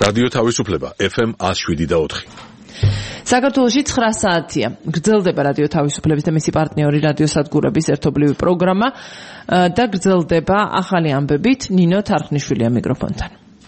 რადიო თავისუფლება FM 107.4. საქართველოში 9 საათია. გრძელდება რადიო თავისუფლების და მისი პარტნიორი რადიოსადგურების ერთობლივი პროგრამა და გრძელდება ახალი ამბებით ნინო თარხნიშვილია მიკროფონთან.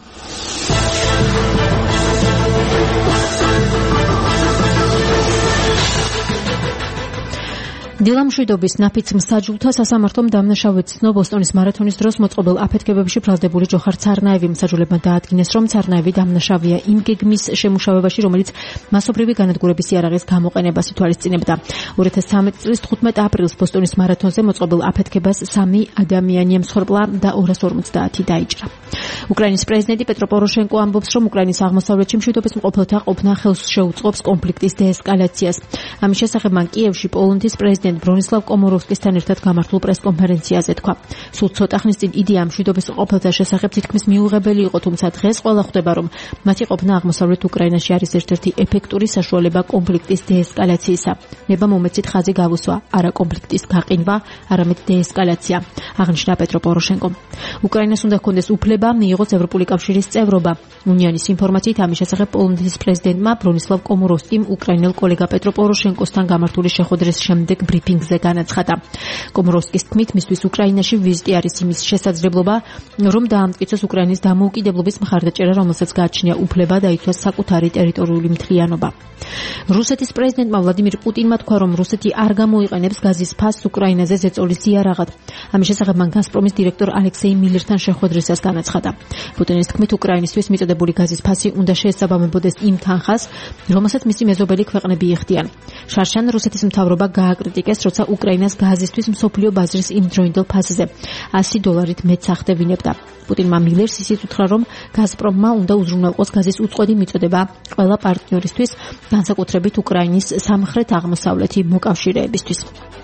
დილამშვიდობის ნაფიც მსაჯულთა სასამართლომ დამნაშავედ ცნო ბოსტონის მარათონის დროს მოწყობილ აფეთქებებში ბრალდებული ჯოხარ ცარნაევი. მსაჯულებმა დაადგინეს, რომ ცარნაევი დამნაშავეა იმ გეგმის შემუშავებაში, რომელიც მასობრივი განადგურების იარაღის გამოყენებას ითვალისწინებდა. 2013 წლის 15 აპრილს ბოსტონის მარათონზე მოწყობილ აფეთქებას 3 ადამიანი ემსხვერპლა და 250 დაიჭრა. უკრაინის პრეზიდენტი პეტრო პოროშენკო ამბობს, რომ უკრაინის აღმოსავლეთში მშვიდობის მყოფელთა ყოფნა ხელს შეუწყობს კონფლიქტის დეესკალაციას. ამის შესახებ მან კიევში პოლონეთის პრეზიდენტ ბრონისლავ კომოროვსკისთან ერთად გამართულ პრესკონფერენციაზე თქვა. სულ ცოტა ხნის წინ იდეა მშვიდობის მყოფელთა შესახებ თითქმის მიუღებელი იყო, თუმცა დღეს ყველა ხვდება, რომ მათი ყოფნა აღმოსავლეთ უკრაინაში არის ერთ-ერთი ეფექტური საშუალება კონფლიქტის დეესკალაციისა. ნება მომეცით ხაზი გავუსვა, არა კონფლიქტის გაყინვა, არამედ დეესკალაცია, აღნიშნა პეტრო პოროშენკომ. უკრაინას უნდა ჰქონდეს უფლება მიიღოს ევროპული კავშირის წევრობა. უნიონის ინფორმაციით ამის შესახებ პოლონეთის პრეზიდენტმა ბრონისლავ კომოროვსკიმ უკრაინელ კოლეგა პეტრო პოროშენკოსთან გამართული შეხვედრის შემდეგ ბრიფინგზე განაცხადა. კომოროვსკის თქმით, მისთვის უკრაინაში ვიზიტი არის იმის შესაძლებლობა, რომ დაამტკიცოს უკრაინის დამოუკიდებლობის მხარდაჭერა, რომელსაც გააჩნია უფლება დაითვას საკუთარი ტერიტორიული მთლიანობა. რუსეთის პრეზიდენტმა ვლადიმირ პუტინმა თქვა, რომ რუსეთი არ გამოიყენებს გაზის ფასს უკრაინაზე ზეწოლის იარაღად. ამის შესახებ მან გაზპრომის დირექტორ ალექსეი მილერთან შეხვედრისას განაცხადა. პუტინის თქმით, უკრაინისთვის მიწოდებული გაზის ფასი უნდა შეესაბამებოდეს იმ თანხას, რომელსაც მისი მეზობელი ქვეყნები იხდიან. შარშან რუსეთის მთავრობა გააკრიტიკეს, როცა უკრაინას გაზისთვის მსოფლიო ბაზრის იმდროინდელ ფასზე $100 მეტ ახდევინებდა. პუტინმა მილერს ისიც უთხრა, რომ გაზპრომმა უნდა უზრუნველყოს გაზის უწყვეტი მიწოდება ყველა პარტნიორისთვის, განსაკუთრებით უკრაინის სამხრეთ-აღმოსავლეთი მოკავშირეებისთვის.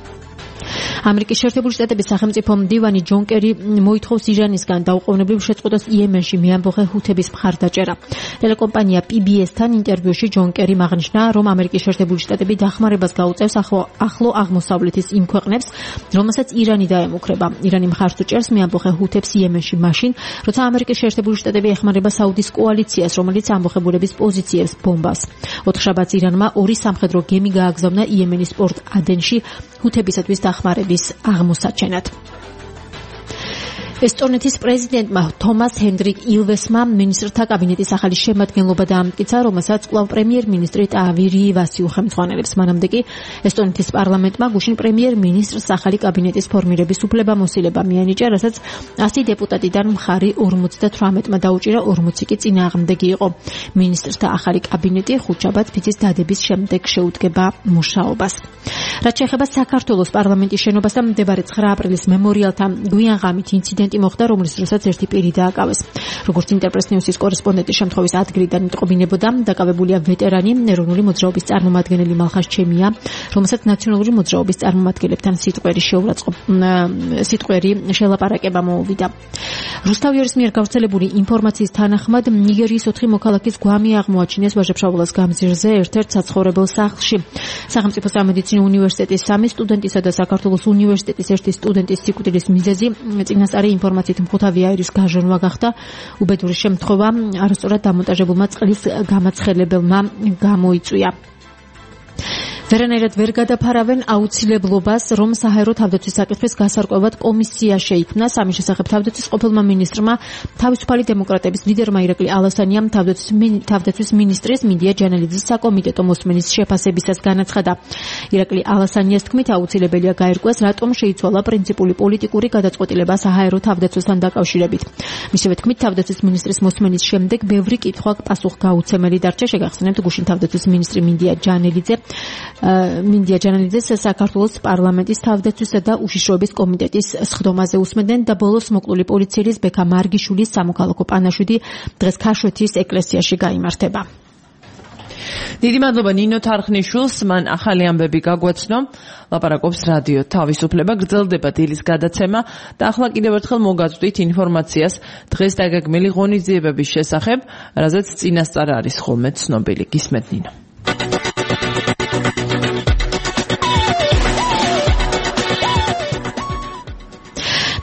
ამერიკის შეერთებული შტატების სახელმწიფო მდივანი ჯონ კერი მოითხოვს ირანისგან დაუყოვნებლივ შეწყვეტოს იემენში მეამბოხე ჰუთების მხარდაჭერა. ტელეკომპანია PBS-თან ინტერვიუში ჯონ კერიმ აღნიშნა, რომ ამერიკის შეერთებული შტატები დახმარებას გაუწევს ახლო აღმოსავლეთის იმ ქვეყნებს, რომელსაც ირანი დაემუქრება. ირანი მხარს უჭერს მეამბოხე ჰუთებს იემენში მაშინ, როცა ამერიკის შეერთებული შტატები ეხმარება საუდის კოალიციას, რომელიც ამბოხებულების პოზიციებს ბომბას. 4 შაბათს ირანმა 2 სამხედრო გემი გააგზავნა იემენის პორტ ადენში ჰუთებისათვის დახმარების აღმოსაჩენად. ესტონეთის პრეზიდენტმა თომას ჰენდრიკ ილვესმა მინისტრთა კაბინეტის ახალი შემადგენლობა დაამტკიცა, რომელსაც კვლავ პრემიერ-მინისტრი ტაავი რივასი უხელმძღვანელებს. მანამდე კი ესტონეთის პარლამენტმა გუშინ პრემიერ-მინისტრს ახალი კაბინეტის ფორმირების უფლება-მოსილება მიანიჭა, რასაც 100 დეპუტატიდან მხარი 58-მა დაუჭირა, 40 კი წინააღმდეგი იყო. მინისტრთა ახალი კაბინეტი 5 შაბათს ფიცის დადების შემდეგ შეუდგება მუშაობას. რაც შეეხება საქართველოს პარლამენტის შენობასთან, მდებარე 9 აპრილის მემორიალთან გვიანღამით ინციდენტი მოხდა, რომლის დროსაც ერთი პირი დააკავეს. როგორც ინტერპრეს ნიუსის კორესპონდენტის შემთხვევის ადგილიდან იტყობინებოდა, დაკავებულია ვეტერანი, ეროვნული მოძრაობის წარმომადგენელი მალხაზ ჩემია, რომელსაც ნაციონალური მოძრაობის წარმომადგენლებთან სიტყვერი შელაპარაკება მოუვიდა. რუსთავიერის მიერ გავრცელებული ინფორმაციის თანახმად, ნიგერიის 4 მოქალაქის გვამი აღმოაჩინეს ვაჟა-ფშაველას გამზირზე ერთ-ერთ საცხოვრებელ სახლში. სახელმწიფო სამედიცინო უნივერსიტეტის 3 სტუდენტისა და საქართველოს უნივერსიტეტის 1 სტუდენტის სიკვდილის მიზეზი წინასწარი ინფორმაციით მხუთავი აირის გაჟონვა გახდა. უბედური შემთხვევა არასწორად დამონტაჟებულმა წყლის გამაცხელებელმა გამოიწვია. ვერანაირად ვერ გადაფარავენ აუცილებლობას, რომ საჰაერო თავდაცვის საკითხის გასარკვევად კომისია შეიქმნას. ამის შესახებ თავდაცვის ყოფილმა მინისტრმა, თავისუფალი დემოკრატების ლიდერმა ირაკლი ალასანიამ თავდაცვის მინისტრის მინდია ჯანელიძის საკომიტეტო მოსმენის შეფასებისას განაცხადა. ირაკლი ალასანიას თქმით, აუცილებელია გაერკვეს, რატომ შეიცვალა პრინციპული პოლიტიკური გადაწყვეტილება საჰაერო თავდაცვასთან დაკავშირებით. მისივე თქმით, თავდაცვის მინისტრის მოსმენის შემდეგ ბევრი კითხვა პასუხგაუცემელი დარჩა. შეგახსენებთ, გუშინ თავდაცვის მინისტრი მინდია ჯანელიძეს საქართველოს პარლამენტის თავდაცვისა და უშიშროების კომიტეტის სხდომაზე უსმენდნენ და ბოლოს მოკლული პოლიციის ბექა მარგიშვილის სამოქალაქო პანაშვიდი დღეს ქაშვეთის ეკლესიაში გაიმართება. დიდი მადლობა ნინო თარხნიშვილს, მან ახალი ამბები გაგვაცნო. ლაპარაკობს რადიო თავისუფლება, გრძელდება დილის გადაცემა და ახლა კიდევ ერთხელ მოგაწვდით ინფორმაციას დღეს დაგეგმილი ღონისძიებების შესახებ, რაზეც წინასწარ არის ხოლმე ცნობილი. გისმენთ ნინო.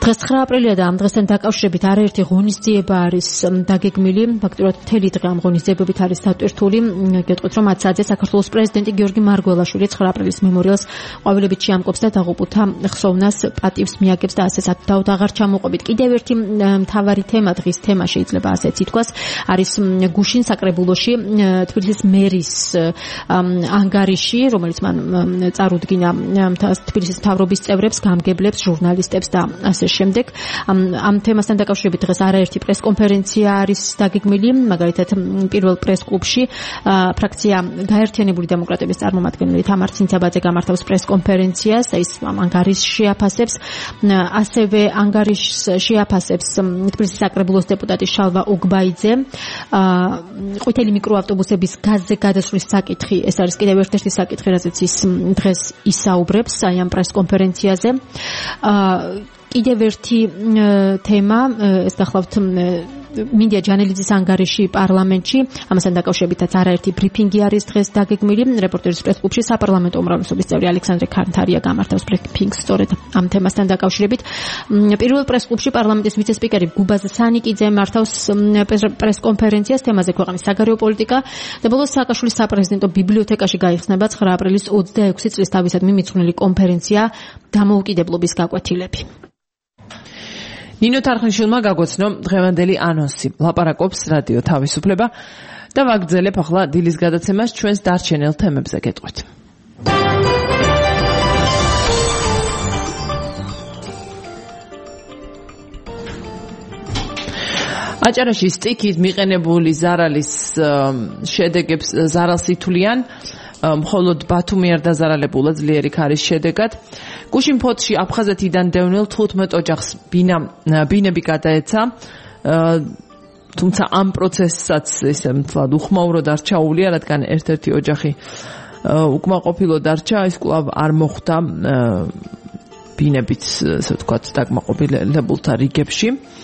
დღეს 9 აპრილია და ამ დღესთან დაკავშირებით არაერთი ღონისძიება არის დაგეგმილი. ფაქტობრივად მთელი დღე ამ ღონისძიებებით არის დატვირთული. გეტყვით, რომ 10 საათზე საქართველოს პრეზიდენტი გიორგი მარგველაშვილი 9 აპრილის მემორიალს ყვავილებით შეამკობს და დაღუპულთა ხსოვნას პატივს მიაგებს და ასეც დავთ აღარ ჩამოყვებით. კიდევ ერთი მთავარი თემა, დღის თემა შეიძლება ასეც ითქვას, არის გუშინ საკრებულოში თბილისის მერის ანგარიში, რომელიც მან წარუდგინა თბილისის მთავრობის წევრებს, გამგებლებს, ჟურნალისტებს და ასე შემდეგ. ამ თემასთან დაკავშირებით დღეს არაერთი პრესკონფერენცია არის დაგეგმილი, მაგალითად პირველ პრესკლუბში ფრაქცია გაერთიანებული დემოკრატების წარმომადგენელი თამარ ცინცაბაძე გამართავს პრესკონფერენციას, ის ანგარიშს შეაფასებს, ასევე ანგარიშს შეაფასებს თბილისის საკრებულოს დეპუტატი შალვა უგბაიძე. ყვითელი მიკროავტობუსების გაზზე გადასვლის საკითხი, ეს არის კიდევ ერთ-ერთი საკითხი, რაზეც ის დღეს ისაუბრებს ამ პრესკონფერენციაზე. კიდევ ერთი თემა, ეს გახლავთ მინდია ჯანელიძის ანგარიში პარლამენტში, ამასთან დაკავშირებითაც არაერთი ბრიფინგი არის დღეს დაგეგმილი. რეპორტერის პრესკლუბში საპარლამენტო უმრავლესობის წევრი ალექსანდრე ქანთარია გამართავს ბრიფინგს სწორედ ამ თემასთან დაკავშირებით. პირველ პრესკლუბში პარლამენტის ვიცე-სპიკერი გუბაზ სანიკიძე მართავს პრესკონფერენციას თემაზე ქვეყნის საგარეო პოლიტიკა და ბოლოს სააკაშვილის საპრეზიდენტო ბიბლიოთეკაში გაიხსნება 9 აპრილის 26 წლის თავისადმი მიძღვნილი კონფერენცია დამოუკიდებლობის გაკვეთილები. ნინო თარხნიშვილმა გაგვაცნო დღევანდელი ანონსი. ლაპარაკობს რადიო თავისუფლება და ვაგრძელებ ახლა დილის გადაცემას ჩვენს დარჩენილ თემებზე გეტყვით. აჭარაში სტიქით მიყენებული ზარალის შედეგებს ზარალს ითვლიან, მხოლოდ ბათუმი არ დაზარალებულა ძლიერი ქარის შედეგად. გუშინ ფოთში აფხაზეთიდან დევნილ 15 ოჯახს ბინები გადაეცა, თუმცა ამ პროცესსაც ისე მთლად უხმაუროდ არ ჩაუვლია, რადგან ერთ-ერთი ოჯახი უკმაყოფილო დარჩა, ის კვლავ არ მოხვდა ბინებით, ასე ვთქვათ, დაკმაყოფილებულთა რიგებში.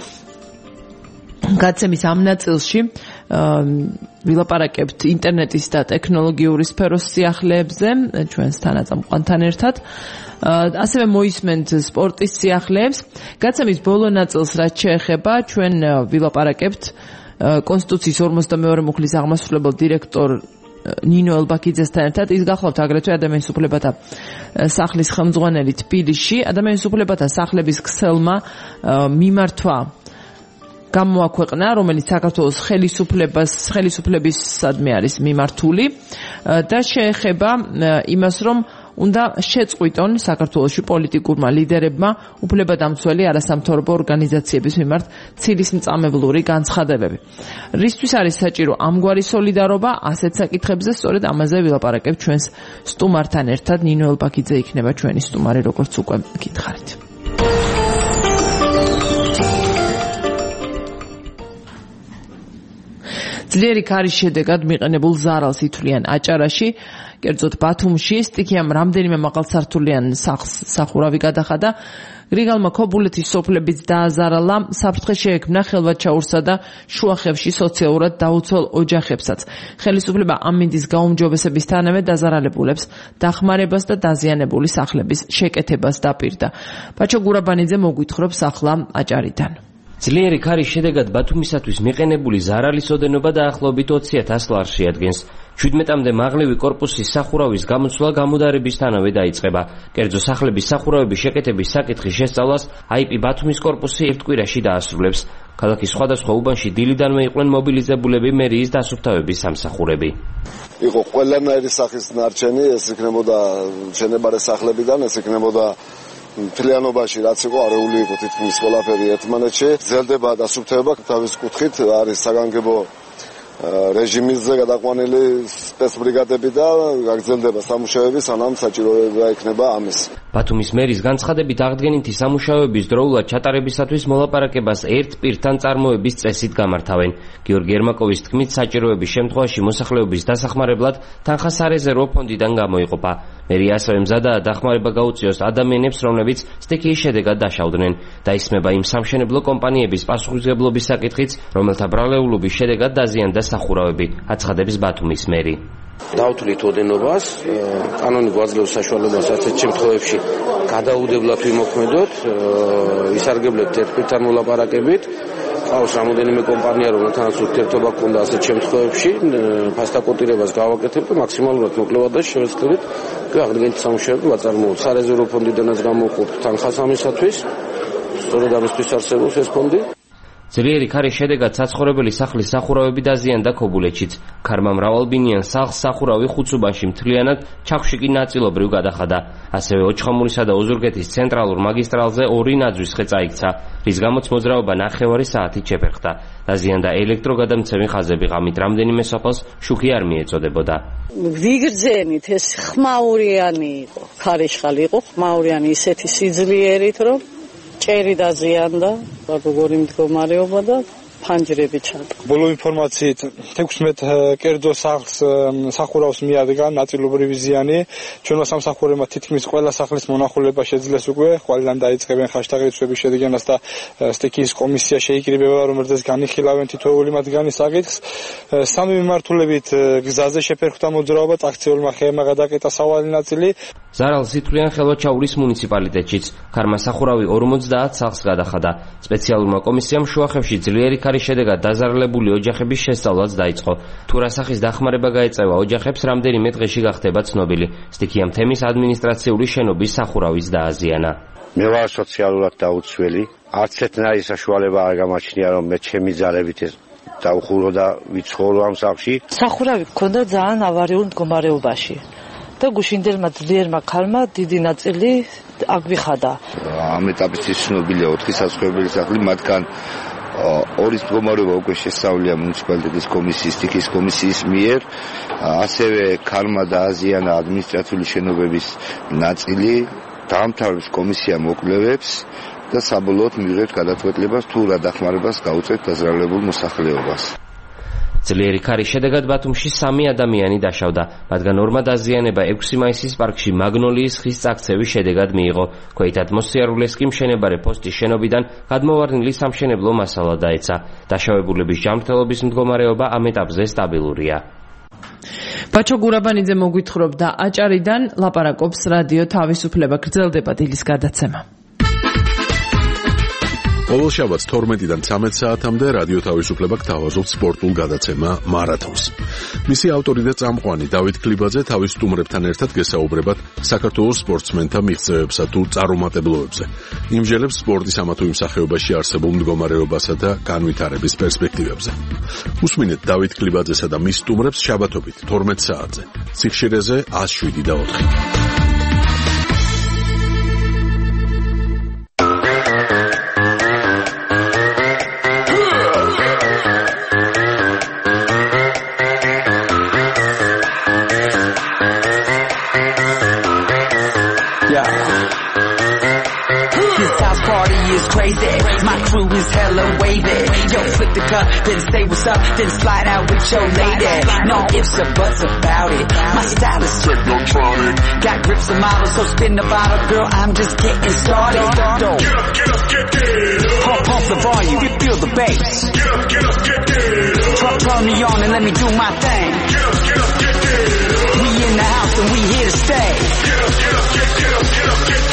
გაცემის ამ ნაწილში ვილაპარაკებთ ინტერნეტის და ტექნოლოგიური სფეროს სიახლეებზე ჩვენს თანაწამყვანთან ერთად. ასევე მოისმენთ სპორტის სიახლეებს. გაცემის ბოლო ნაწილს რაც შეეხება, ჩვენ ვილაპარაკებთ კონსტიტუციის 52 მუხლის აღმასრულებელ დირექტორ ნინო ელბაქიძესთან ერთად. ის გახლავთ აგრეთვე ადამიანის უფლებათა სახლის ხელმძღვანელი თბილისში. ადამიანის უფლებათა სახლების ქსელმა მიმართვა გამოაქვეყნა, რომელიც საქართველოს ხელისუფლებისადმი არის მიმართული და შეეხება იმას, რომ უნდა შეწყვიტონ საქართველოში პოლიტიკურმა ლიდერებმა უფლებადამცველი არასამთავრობო ორგანიზაციების მიმართ ცილისმწამებლური განცხადებები. რისთვის არის საჭირო ამგვარი სოლიდარობა, ასეთ საკითხებზე სწორედ ამაზე ვილაპარაკებ ჩვენს სტუმართან ერთად. ნინო ელბაქიძე იქნება ჩვენი სტუმარი, როგორც უკვე გითხარით. ძლიერი ქარის შედეგად მიყენებულ ზარალს ითვლიან აჭარაში, კერძოდ ბათუმში. სტიქიამ რამდენიმე მაღალსართულიან სახურავი გადახადა. გრიგალმა ქობულეთის სოფლებიც დააზარალა. საფრთხე შეექმნა ხელვაჩაურსა და შუახევში სოციალურად დაუცველ ოჯახებსაც. ხელისუფლება ამ მინდის გაუმჯობესებისთანავე დაზარალებულებს დახმარებას და დაზიანებული სახლების შეკეთებას დაპირდა. ბაჩო გურაბანიძე მოგვითხრობს ახლა აჭარიდან. ძლიერი ქარის შედეგად ბათუმისათვის მიყენებული ზარალის ოდენობა დაახლოებით 20,000 ლარს შეადგენს. 17-მდე მაღლივი კორპუსის სახურავის გამოცვლა გამუდარებისთანავე დაიწყება. კერძო სახლების სახურავების შეკეთების საკითხის შესწავლას IP ბათუმის კორპუსი ერთ კვირაში დაასრულებს. ქალაქის სხვადასხვა უბანში დილიდანვე იყვნენ მობილიზებულები მერიის დასუფთავების სამსახურები. იყო ყველანაირი სახის ნარჩენი, ეს იქნებოდა შენებარე სახლებიდან, ეს იქნებოდა მთლიანობაში რაც იყო არეული იყო თითქმის ყველაფერი ერთმანეთში. გრძელდება დასუფთავება, თავის კუთხით არის საგანგებო რეჟიმზე გადაყვანილი სპეცბრიგადები და გაგრძელდება სამუშაოები, სანამ საჭიროება იქნება ამის. ბათუმის მერის განცხადებით აღდგენითი სამუშაოების დროულად ჩატარებისათვის მოლაპარაკებას ერთ პირთან წარმოების წესით გამართავენ. გიორგი ერმაკოვის თქმით, საჭიროების შემთხვევაში მოსახლეობის დასახმარებლად თანხა სარეზერვო ფონდიდან გამოიყოფა. მერია ასევე მზადაა დახმარება გაუწიოს ადამიანებს, რომლებიც სტიქიის შედეგად დაშავდნენ. დაისმება იმ სამშენებლო კომპანიების პასუხისმგებლობის საკითხიც, რომელთა ბრალეულობის შედეგად დაზიანდა სახურავები, აცხადებს ბათუმის მერი. დავთვლით ოდენობას, კანონი გვაძლევს საშუალებას ასეთ შემთხვევებში გადაუდებლად ვიმოქმედოთ, ისარგებლებთ ერთმანეთთან მოლაპარაკებით. ყავს რამოდენიმე კომპანია, რომელთანაც ურთიერთობა გქონდა ასეთ შემთხვევებში, ფასტაკოტირებას გავაკეთებთ და მაქსიმალურად მოკლევად და შევეცდებით აღდგენითი სამუშაოები ვაწარმოოთ. სარეზერვო ფონდიდანაც გამოვყურთ თანხას ამისათვის. სწორედ ამისთვის არსებობს ეს ფონდი. ძლიერი ქარის შედეგად საცხოვრებელი სახლის სახურავები დაზიანდა ქობულეთშიც. ქარმა მრავალბინიან სახლს სახურავი ხუცუბანში მთლიანად, ჩაქვში კი ნაწილობრივ გადახადა. ასევე ოჩხამურისა და ოზურგეთის ცენტრალურ მაგისტრალზე 2 ნაძვის ხე წაიქცა, რის გამოც მოძრაობა 9 საათით შეფერხდა. დაზიანდა ელექტროგადამცემი ხაზები, ღამით რამდენიმე სოფელს შუქი არ მიეწოდებოდა. ვიგრძენით, ეს ხმაურიანი იყო, ქარიშხალი იყო, ხმაურიანი ისეთი სიძლიერით, რომ ჭერი დაზიანდა, როგორი მდგომარეობა და ფანჯრები ჩატა. ბოლო ინფორმაციით 16 კერძო სახლს სახურავს მიადგა ნაწილობრივი ზიანი. ჩვენმა სამსახურებმა თითქმის ყველა სახლის მონახულება შეძლეს უკვე, ყველგან დაიწყებენ ხაშტაღრიცხვების შედგენას და სტიქიის კომისია შეიკრიბება, რომელზეც განიხილავენ თითოეული მათგანი საკითხს. სამი მიმართულებით გზაზე შეფერხდა მოძრაობა, აქციურმა ხეებმა გადაკეტა სავალი ნაწილი. ზარალს ითვლიან ხელვაჩაურის მუნიციპალიტეტშიც. ქარმა სახურავი 50 სახლს გადახადა. სპეციალურმა კომისიამ შუახევში ძლიერი ქარის შედეგად დაზარალებული ოჯახების შესწავლაც დაიწყო. თუ რა სახის დახმარება გაეწევა ოჯახებს, რამდენიმე დღეში გახდება ცნობილი. სტიქიამ თემის ადმინისტრაციული შენობის სახურავიც დააზიანა. მე ვარ სოციალურად დაუცველი. არც ერთნაირი საშუალება არ გამაჩნია, რომ მე ჩემი ძალებით დავხურო და ვიცხოვრო ამ სახლში. სახურავი გქონდა ძალიან ავარიულ მდგომარეობაში. და გუშინდელმა ძლიერმა ქალმა დიდი ნაწილი აგვიხადა. ამ ეტაპის ცნობილია 4 საზღვრებელი სახლი, მათგან 2 მდგომარეობა უკვე შესწავლილია მუნიციპალიტეტის კომისიის, სტიქიის კომისიის მიერ. ასევე ქალმა დააზიანა ადმინისტრაციული შენობების ნაწილი, დაამთავრებს კომისია მოკვლევებს და საბოლოოდ მივიღებთ გადაწყვეტილებას თუ რა დახმარებას გაუწევთ დაზარალებულ მოსახლეობას. ძლიერი ქარის შედეგად ბათუმში 3 ადამიანი დაშავდა, მათგან 2-მა დაზიანება 6 მაისის პარკში მაგნოლიის ხის წაქცევის შედეგად მიიღო. ქვეითად მოსიარულეს კი მშენებარე პოსტის შენობიდან გადმოვარდნილი სამშენებლო მასალა დაეცა. დაშავებულების ჯანმრთელობის მდგომარეობა ამ ეტაპზე სტაბილურია. ბაჩო გურაბანიძე მოგვითხრობდა აჭარიდან, ლაპარაკობს რადიო თავისუფლება. გრძელდება დილის გადაცემა. ყოველ შაბათს 12-დან 13 საათამდე რადიო თავისუფლება გთავაზობთ სპორტულ გადაცემა მარათონს. მისი ავტორი და წამყვანი დავით კლიბაძე თავის სტუმრებთან ერთად გესაუბრებათ საქართველოს სპორტსმენთა მიღწევებსა თუ წარუმატებლობებზე. იმჟელებს სპორტის ამა თუ იმ სახეობაში არსებულ მდგომარეობასა და განვითარების პერსპექტივებზე. უსმინეთ დავით კლიბაძესა და მის სტუმრებს შაბათობით 12 საათზე. ციხშირეზე 107.4. Crazy. My crew is hella wavy. Yo, flip the cup, then say what's up, then slide out with your lady. No ifs or buts about it. My style is technotronic. Got grips and models, so spin the bottle, girl. I'm just getting started. Get up, get up, get pump the volume, you feel the bass. Get up, get up, get turn me on and let me do my thing. Get up, get up, get we in the house and we here to stay. Get up, get up, get up, get up, get up.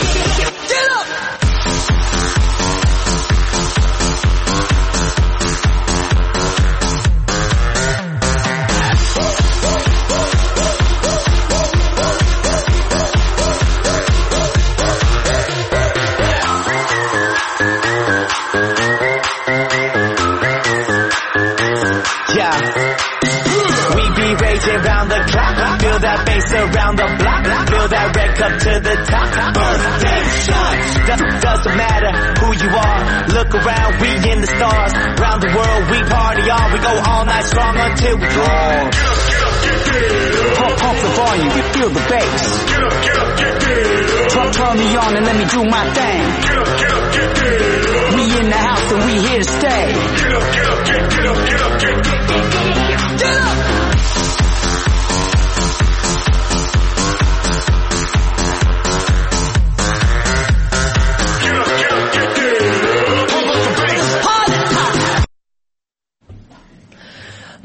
Around the clock, feel that bass around the block, feel that red cup to the top, birthday shots, doesn't matter who you are, look around, we in the stars, round the world we party on, we go all night strong until we draw. Pump the volume, you feel the bass, turn me on and let me do my thing, we in the house and we here to stay, get up, get up, get up, get up, get up, get up.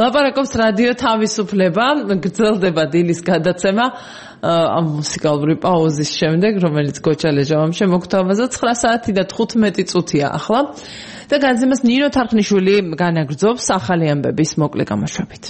ლაპარაკობს რადიო თავისუფლება, გრძელდება დილის გადაცემა ამ მუსიკალური პაუზის შემდეგ, რომელიც გოჩალეჟავამ შემოგთავაზა 9 საათი და 15 წუთია ახლა და განძიმას ნინო თარხნიშვილი განაგრძობს ახალი ამბების მოკლე გამოშვებით.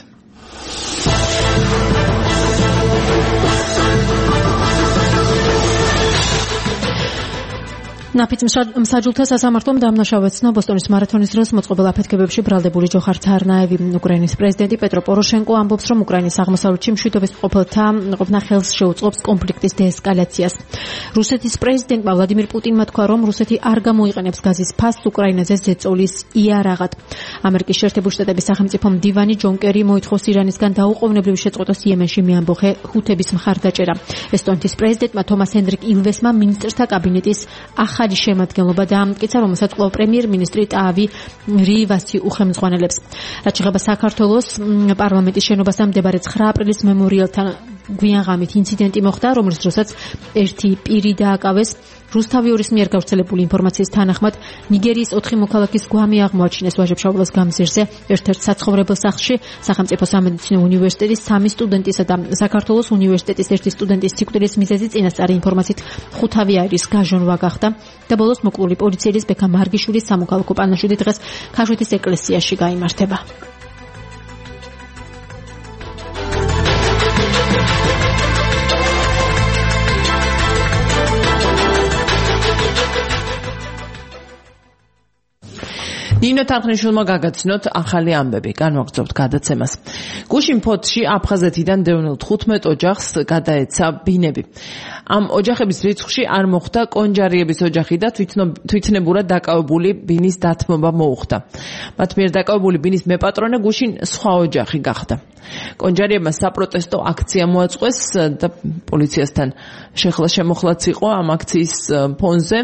ნაფიც მსაჯულთა სასამართლომ დამნაშავე ცნო ბოსტონის მარათონის დროს მოწყობილ აფეთქებებში ბრალდებული ჯოხარ ცარნაევი. უკრაინის პრეზიდენტი პეტრო პოროშენკო ამბობს, რომ უკრაინის აღმოსავლეთში მშვიდობის ყოფნა ხელს შეუწყობს კონფლიქტის დეესკალაციას. რუსეთის პრეზიდენტმა ვლადიმირ პუტინმა თქვა, რომ რუსეთი არ გამოიყენებს გაზის ფასს უკრაინაზე ზეწოლის იარაღად. ამერიკის შეერთებული შტატების სახელმწიფო მდივანი ჯონ კერი მოითხოვს ირანისგან დაუყოვნებლივ შეწყვეტოს იემენში მეამბოხე ჰუთების მხარდაჭერა. ესტონეთის პრეზიდენტმა თომას ჰენდრიკ ილვესმა მინისტრთა კაბინეტის ახალი შემადგენლობა დაამტკიცა, რომელსაც კვლავ პრემიერ-მინისტრი ტავი რივასი უხელმძღვანელებს. რაც შეეხება საქართველოს პარლამენტის შენობასთან მდებარე 9 აპრილის მემორიალთან გვიანღამით ინციდენტი მოხდა, რომლის დროსაც ერთი პირი დააკავეს. რუსთავიორის მიერ გავრცელებული ინფორმაციის თანახმად ნიგერიის 4 მოქალაქის გვამი აღმოაჩინეს ვაჟებშავლოს გამზირზე ერთ-ერთ საცხოვრებელ სახლში. სახელმწიფო სამედიცინო უნივერსიტეტის 3 სტუდენტისა და საქართველოს უნივერსიტეტის 1 სტუდენტის სიკვდილის მიზეზი წინასწარი ინფორმაციით ხუთავიარის გაჟონვა გახდა და ბოლოს მოკლული პოლიციელის ბექა მარგიშვილის სამოქალაქო პანაშვიდი დღეს ქაშვეთის ეკლესიაში გაიმართება. ნინო თარხნიშვილმა გაგაცნოთ ახალი ამბები, განვაგრძობთ გადაცემას. გუშინ ფოთში აფხაზეთიდან დევნილ 15 ოჯახს გადაეცა ბინები. ამ ოჯახების რიცხვში არ მოხვდა კონჯარიების ოჯახი და თვითნებურად დაკავებული ბინის დათმობა მოუხდა. მათ მიერ დაკავებული ბინის მეპატრონე გუშინ სხვა ოჯახი გახდა. კონჯარიებმა საპროტესტო აქცია მოაწყვეს და პოლიციასთან შეხლა-შემოხლაც იყო ამ აქციის ფონზე.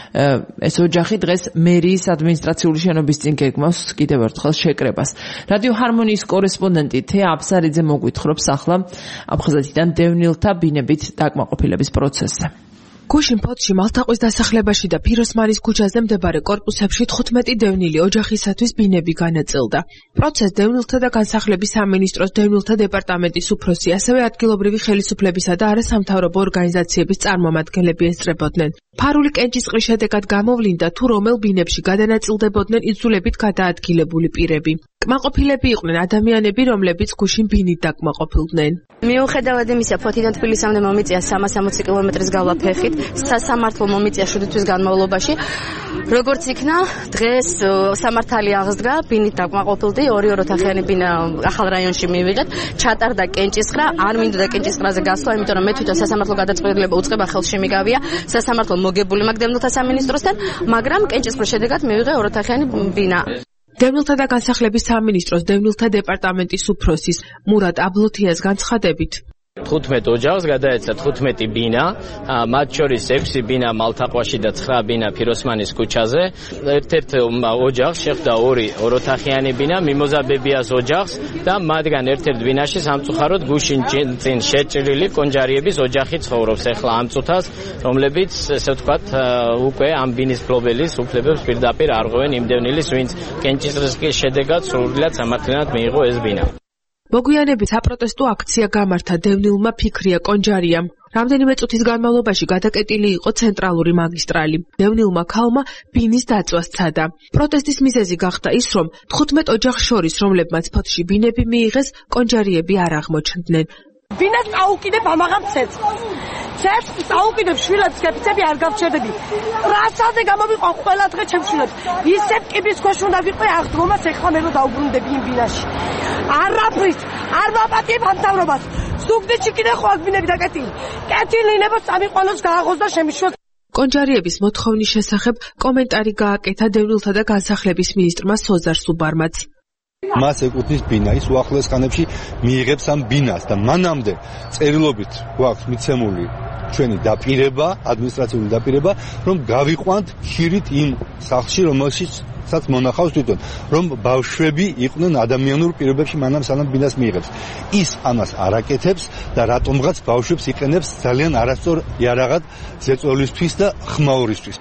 ეს ოჯახი დღეს მერიის ადმინისტრაციული შენობის წინ გეგმავს კიდევ ერთხელ შეკრებას. რადიო ჰარმონიის კორესპონდენტი თეა აფსარიძე მოგვითხრობს ახლა აფხაზეთიდან დევნილთა ბინებით დაკმაყოფილების პროცესზე. გუშინ ფოთში მალთაყვის დასახლებაში და ფიროსმანის ქუჩაზე მდებარე კორპუსებში 15 დევნილი ოჯახისათვის ბინები განაწილდა. პროცესს დევნილთა და განსახლების სამინისტროს დევნილთა დეპარტამენტის უფროსი, ასევე ადგილობრივი ხელისუფლებისა და არასამთავრობო ორგანიზაციების წარმომადგენლები ესწრებოდნენ. ფარული კენჭისყრის შედეგად გამოვლინდა თუ რომელ ბინებში გადანაწილდებოდნენ იძულებით გადაადგილებული პირები. კმაყოფილები იყვნენ ადამიანები, რომლებიც გუშინ ბინით დაკმაყოფილდნენ. მიუხედავად იმისა, ფოთიდან თბილისამდე მომიწია 360 კილომეტრის გავლა ფეხით, სასამართლო მომიწია 7 თვის განმავლობაში. როგორც იქნა, დღეს სამართალი აღსდგა, ბინით დაკმაყოფილდი, 2 ოთახიანი ბინა ახალ რაიონში მივიღეთ, ჩატარდა კენჭისყრა, არ მინდოდა კენჭისყრაზე გასვლა, იმიტომ რომ მე თვითონ სასამართლო გადაწყვეტილება უწყება ხელში მიგავია, სასამართლო მოგებული მაქვს დევნილთა სამინისტროსთან, მაგრამ კენჭისყრის შედეგად მივიღე 2 ოთახიანი ბინა. დევნილთა და განსახლების სამინისტროს დევნილთა დეპარტამენტის უფროსის მურატ აბლოთიას განცხადებით 15 ოჯახს გადაეცა 15 ბინა, მათ შორის 6 ბინა მალთაყვაში და 9 ბინა ფიროსმანის ქუჩაზე. ერთ-ერთ ოჯახს შეხვდა 2 ოთახიანი ბინა, მიმოზა ბებიას ოჯახს და მათგან ერთ-ერთ ბინაში სამწუხაროდ გუშინ წინ შეჭრილი კონჯარიების ოჯახი ცხოვრობს ახლა ამ წუთას, რომლებიც ესე ვთქვათ უკვე ამ ბინის მფლობელის უფლებებს პირდაპირ არღვევენ იმ დევნილის, ვინც კენჭისყრის შედეგად სრულად სამართლიანად მიიღო ეს ბინა. მოგვიანებით საპროტესტო აქცია გამართა დევნილმა ფიქრია კონჯარიამ. რამდენიმე წუთის განმავლობაში გადაკეტილი იყო ცენტრალური მაგისტრალი. დევნილმა ქალმა ბინის დაწვას სცადა. პროტესტის მიზეზი გახდა ის, რომ 15 ოჯახს შორის, რომლებმაც ფოთში ბინები მიიღეს, კონჯარიები არ აღმოჩნდნენ. ბინას წაუკიდებ ამაღამ ცეცხლს. ცეცხლს წაუკიდებ შვილებს, კეფიცები არ გავჩერდები. პრასაზე გამოვიყო ყველა დღე ჩემ შვილებს. ისეთ კიბის ქვეშ უნდა ვიყო აღდგომას, ეხლა მე რო დაუბრუნდები იმ ბინაში. არაფრის არ ვაპატიებ ამ თავრობას. სუგდიში კიდე ხო ბინები დაკეტილი. კეთილი ნებოს წამიყვანოს გააღოს და შემიშვა. კონჯარიების მოთხოვნის შესახებ კომენტარი გააკეთა დევნილთა და განსახლების მინისტრმა სოზარ სუბარმაც. მას ეკუთვნის ბინა, ის უახლოეს ხანებში მიიღებს ამ ბინას და მანამდე წერილობით გვაქვს მიცემული ჩვენი დაპირება, ადმინისტრაციული დაპირება, რომ გავიყვანთ ხშირით იმ სახლში, რომელშიც მონახავს თვითონ, რომ ბავშვები იყვნენ ადამიანურ პირობებში მანამ სანამ ბინას მიიღებს. ის ამას არ აკეთებს და რატომღაც ბავშვებს იყენებს ძალიან არასწორ იარაღად ზეწოლისთვის და ხმაურისთვის.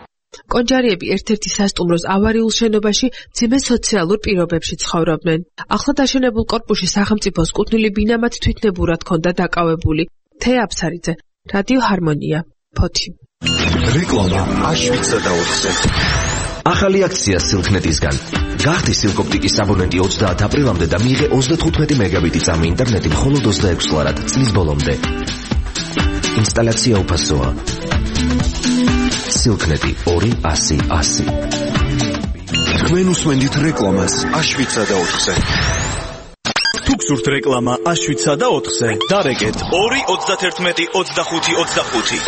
კონჯარიები ერთ-ერთი სასტუმროს ავარიულ შენობაში მძიმე სოციალურ პირობებში ცხოვრობდნენ. ახლა დაშენებულ კორპუსში სახელმწიფოს კუთვნილი ბინა მათ თვითნებურად ჰქონდა დაკავებული. თეა აფსარიძე, რადიო ჰარმონია, ფოთი. რეკლამა აშვიცა და 4-ზე. ახალი აქცია სილქნეტისგან. გახდი სილკოპტიკის აბონენტი 30 აპრილამდე და მიიღე 35 მეგაბიტი წამი ინტერნეტი მხოლოდ 26 ლარად წლის ბოლომდე. ინსტალაცია უფასოა. სილქნეტი 200. თქვენ უსმენთ რეკლამას აშვიცა და 4-ზე. თუ გსურთ რეკლამა აშვიცა და 4-ზე, დარეკეთ 2-31-25-25.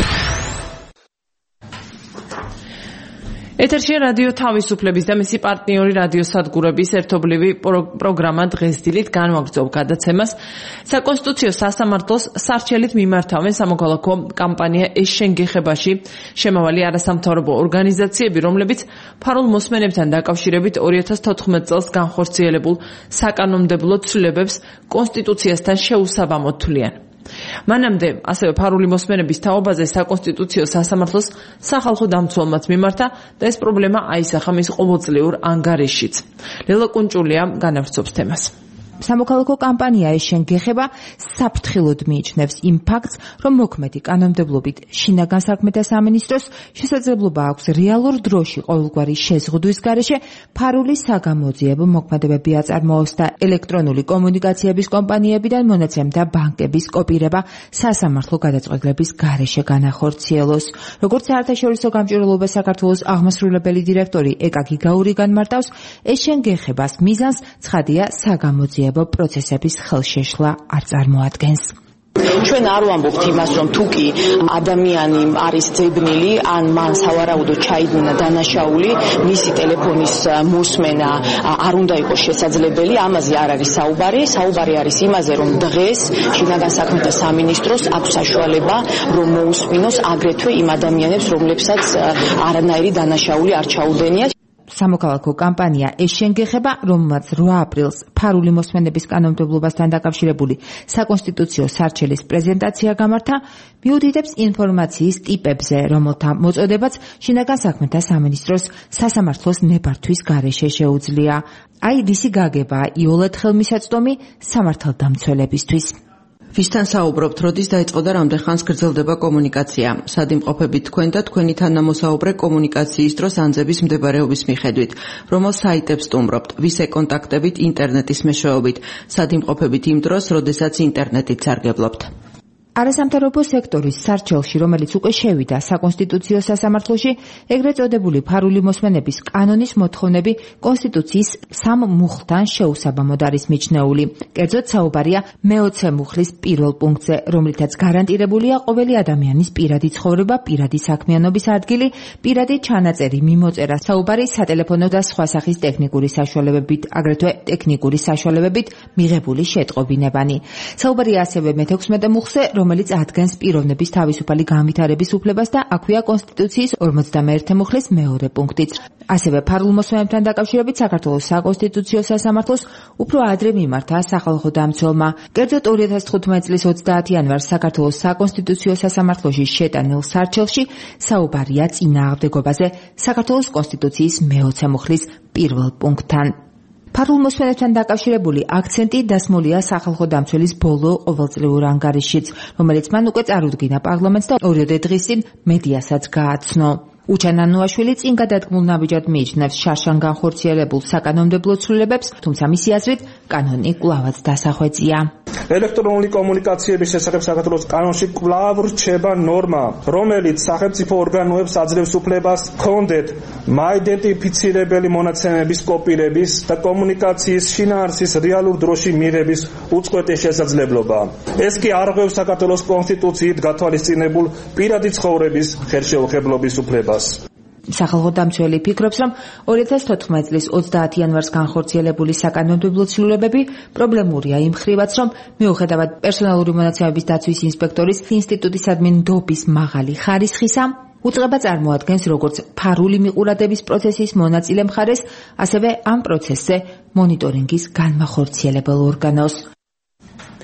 ეთერშია რადიო თავისუფლების და მისი პარტნიორი რადიო სადგურების ერთობლივი პროგრამა დღეს დილით განვაგრძობ გადაცემას. საკონსტიტუციო სასამართლოს სარჩელით მიმართავენ სამოქალაქო კამპანია ეს შენგეხებაში შემავალი არასამთავრობო ორგანიზაციები, რომლებიც ფარულ მოსმენებთან დაკავშირებით 2014 წელს განხორციელებულ საკანონმდებლო ცვლილებებს კონსტიტუციასთან შეუსაბამოდ თვლიან. მანამდე ასევე ფარული მოსმენების თაობაზე საკონსტიტუციო სასამართლოს სახალხო დამცველმაც მიმართა და ეს პრობლემა აისახა მის ყოველწლიურ ანგარიშშიც. ლელა კუნჭულია განავრცობს თემას. სამოქალაქო კამპანია ეს შენგეხება საფრთხილოდ მიიჩნევს იმ ფაქტს, რომ მოქმედი კანონმდებლობით შინაგან საქმეთა სამინისტროს შესაძლებლობა აქვს რეალურ დროში ყოველგვარი შეზღუდვის გარეშე ფარული საგამოძიებო მოქმედებები აწარმოოს და ელექტრონული კომუნიკაციების კომპანიებიდან მონაცემთა ბანკების კოპირება სასამართლო გადაწყვეტილების გარეშე განახორციელოს. როგორც საერთაშორისო გამჭვირვალობა საქართველოს აღმასრულებელი დირექტორი ეკა გიგაური განმარტავს, ეს შენგეხებას მიზანს ცხადია საგამოძიებო პროცესების ხელშეშლა არ წარმოადგენს. ჩვენ არ ვამბობთ იმას, რომ თუ კი ადამიანი არის ძებნილი, ან მან სავარაუდოდ ჩაიდინა დანაშაული, მისი ტელეფონის მოსმენა არ უნდა იყოს შესაძლებელი, ამაზე არ არის საუბარი. საუბარი არის იმაზე, რომ დღეს შინაგან საქმეთა სამინისტროს აქვს საშუალება, რომ მოусმინოს აგრეთვე იმ ადამიანებს, რომლებსაც არანაირი დანაშაული არ ჩაუდენიათ. სამოქალაქო კამპანია ეს შენგეხება, რომელმაც 8 აპრილს ფარული მოსმენების კანონმდებლობასთან დაკავშირებული საკონსტიტუციო სარჩელის პრეზენტაცია გამართა, მიუთითებს ინფორმაციის ტიპებზე, რომელთა მოწოდებაც შინაგან საქმეთა სამინისტროს სასამართლოს ნებართვის გარეშე შეუძლია. აი რისი გაგებაა იოლად ხელმისაწვდომი სამართალდამცველებისთვის. ვისთან საუბრობთ, როდის დაიწყო და რამდენ ხანს გრძელდება კომუნიკაცია? სად იმყოფებით თქვენ და თქვენი თანამოსაუბრე კომუნიკაციის დროს ანძების მდებარეობის მიხედვით? რომელ საიტებს სტუმრობთ? ვის ეკონტაქტებით ინტერნეტის მეშვეობით? სად იმყოფებით იმ დროს, როდესაც ინტერნეტით სარგებლობთ? არასამთავრობო სექტორის სარჩელში, რომელიც უკვე შევიდა საკონსტიტუციო სასამართლოში, ეგრეთ წოდებული ფარული მოსმენების კანონის მოთხოვნები კონსტიტუციის 3 მუხლთან შეუსაბამოდ არის მიჩნეული. კერძოდ საუბარია მე-20 მუხლის პირველ პუნქტზე, რომლითაც გარანტირებულია ყოველი ადამიანის პირადი ცხოვრება, პირადი საქმიანობის ადგილი, პირადი ჩანაწერი, მიმოწერა, საუბარი სატელეფონო და სხვა სახის ტექნიკური საშუალებებით, აგრეთვე ტექნიკური საშუალებებით მიღებული შეტყობინებანი. საუბარია ასევე მე-16 მუხლზე, რომელიც ადგენს პიროვნების თავისუფალი განვითარების უფლებას და აქვეა კონსტიტუციის 51 მუხლის მეორე პუნქტიც. ასევე ფარულ მოსმენებთან დაკავშირებით საქართველოს საკონსტიტუციო სასამართლოს უფრო ადრე მიმართა სახალხო დამცველმა. კერძოდ 2015 წლის 30 იანვარს საქართველოს საკონსტიტუციო სასამართლოში შეტანილ სარჩელში საუბარია წინააღმდეგობაზე საქართველოს კონსტიტუციის მე-20 მუხლის პირველ პუნქტთან. ფარულ მოსმენებთან დაკავშირებული აქცენტი დასმულია სახალხო დამცველის ბოლო ყოველწლიურ ანგარიშშიც, რომელიც მან უკვე წარუდგინა პარლამენტს და 2 დღის წინ მედიასაც გააცნო. უჩან ანუაშვილი წინ გადადგმულ ნაბიჯად მიიჩნევს შარშან განხორციელებულ საკანონმდებლო ცვლილებებს, თუმცა მისი აზრით კანონი კვლავაც დასახვეწია. ელექტრონული კომუნიკაციების შესახებ საქართველოს კანონში კვლავ რჩება ნორმა, რომელიც სახელმწიფო ორგანოებს აძლევს უფლებას ჰქონდეთ მაიდენტიფიცირებელი მონაცემების კოპირების და კომუნიკაციის შინაარსის რეალურ დროში მიღების უწყვეტი შესაძლებლობა. ეს კი არღვევს საქართველოს კონსტიტუციით გათვალისწინებულ პირადი ცხოვრების ხელშეუხებლობის უფლებას. სახალხო დამცველი ფიქრობს, რომ 2014 წლის 30 იანვარს განხორციელებული საკანონმდებლო ცვლილებები პრობლემურია იმ ხრივაც, რომ მიუხედავად პერსონალური მონაცემების დაცვის ინსპექტორის ინსტიტუტისადმი ნდობის მაღალი ხარისხისა, უწყება წარმოადგენს როგორც ფარული მიყურადების პროცესის მონაწილე მხარეს, ასევე ამ პროცესზე მონიტორინგის განმახორციელებელ ორგანოს.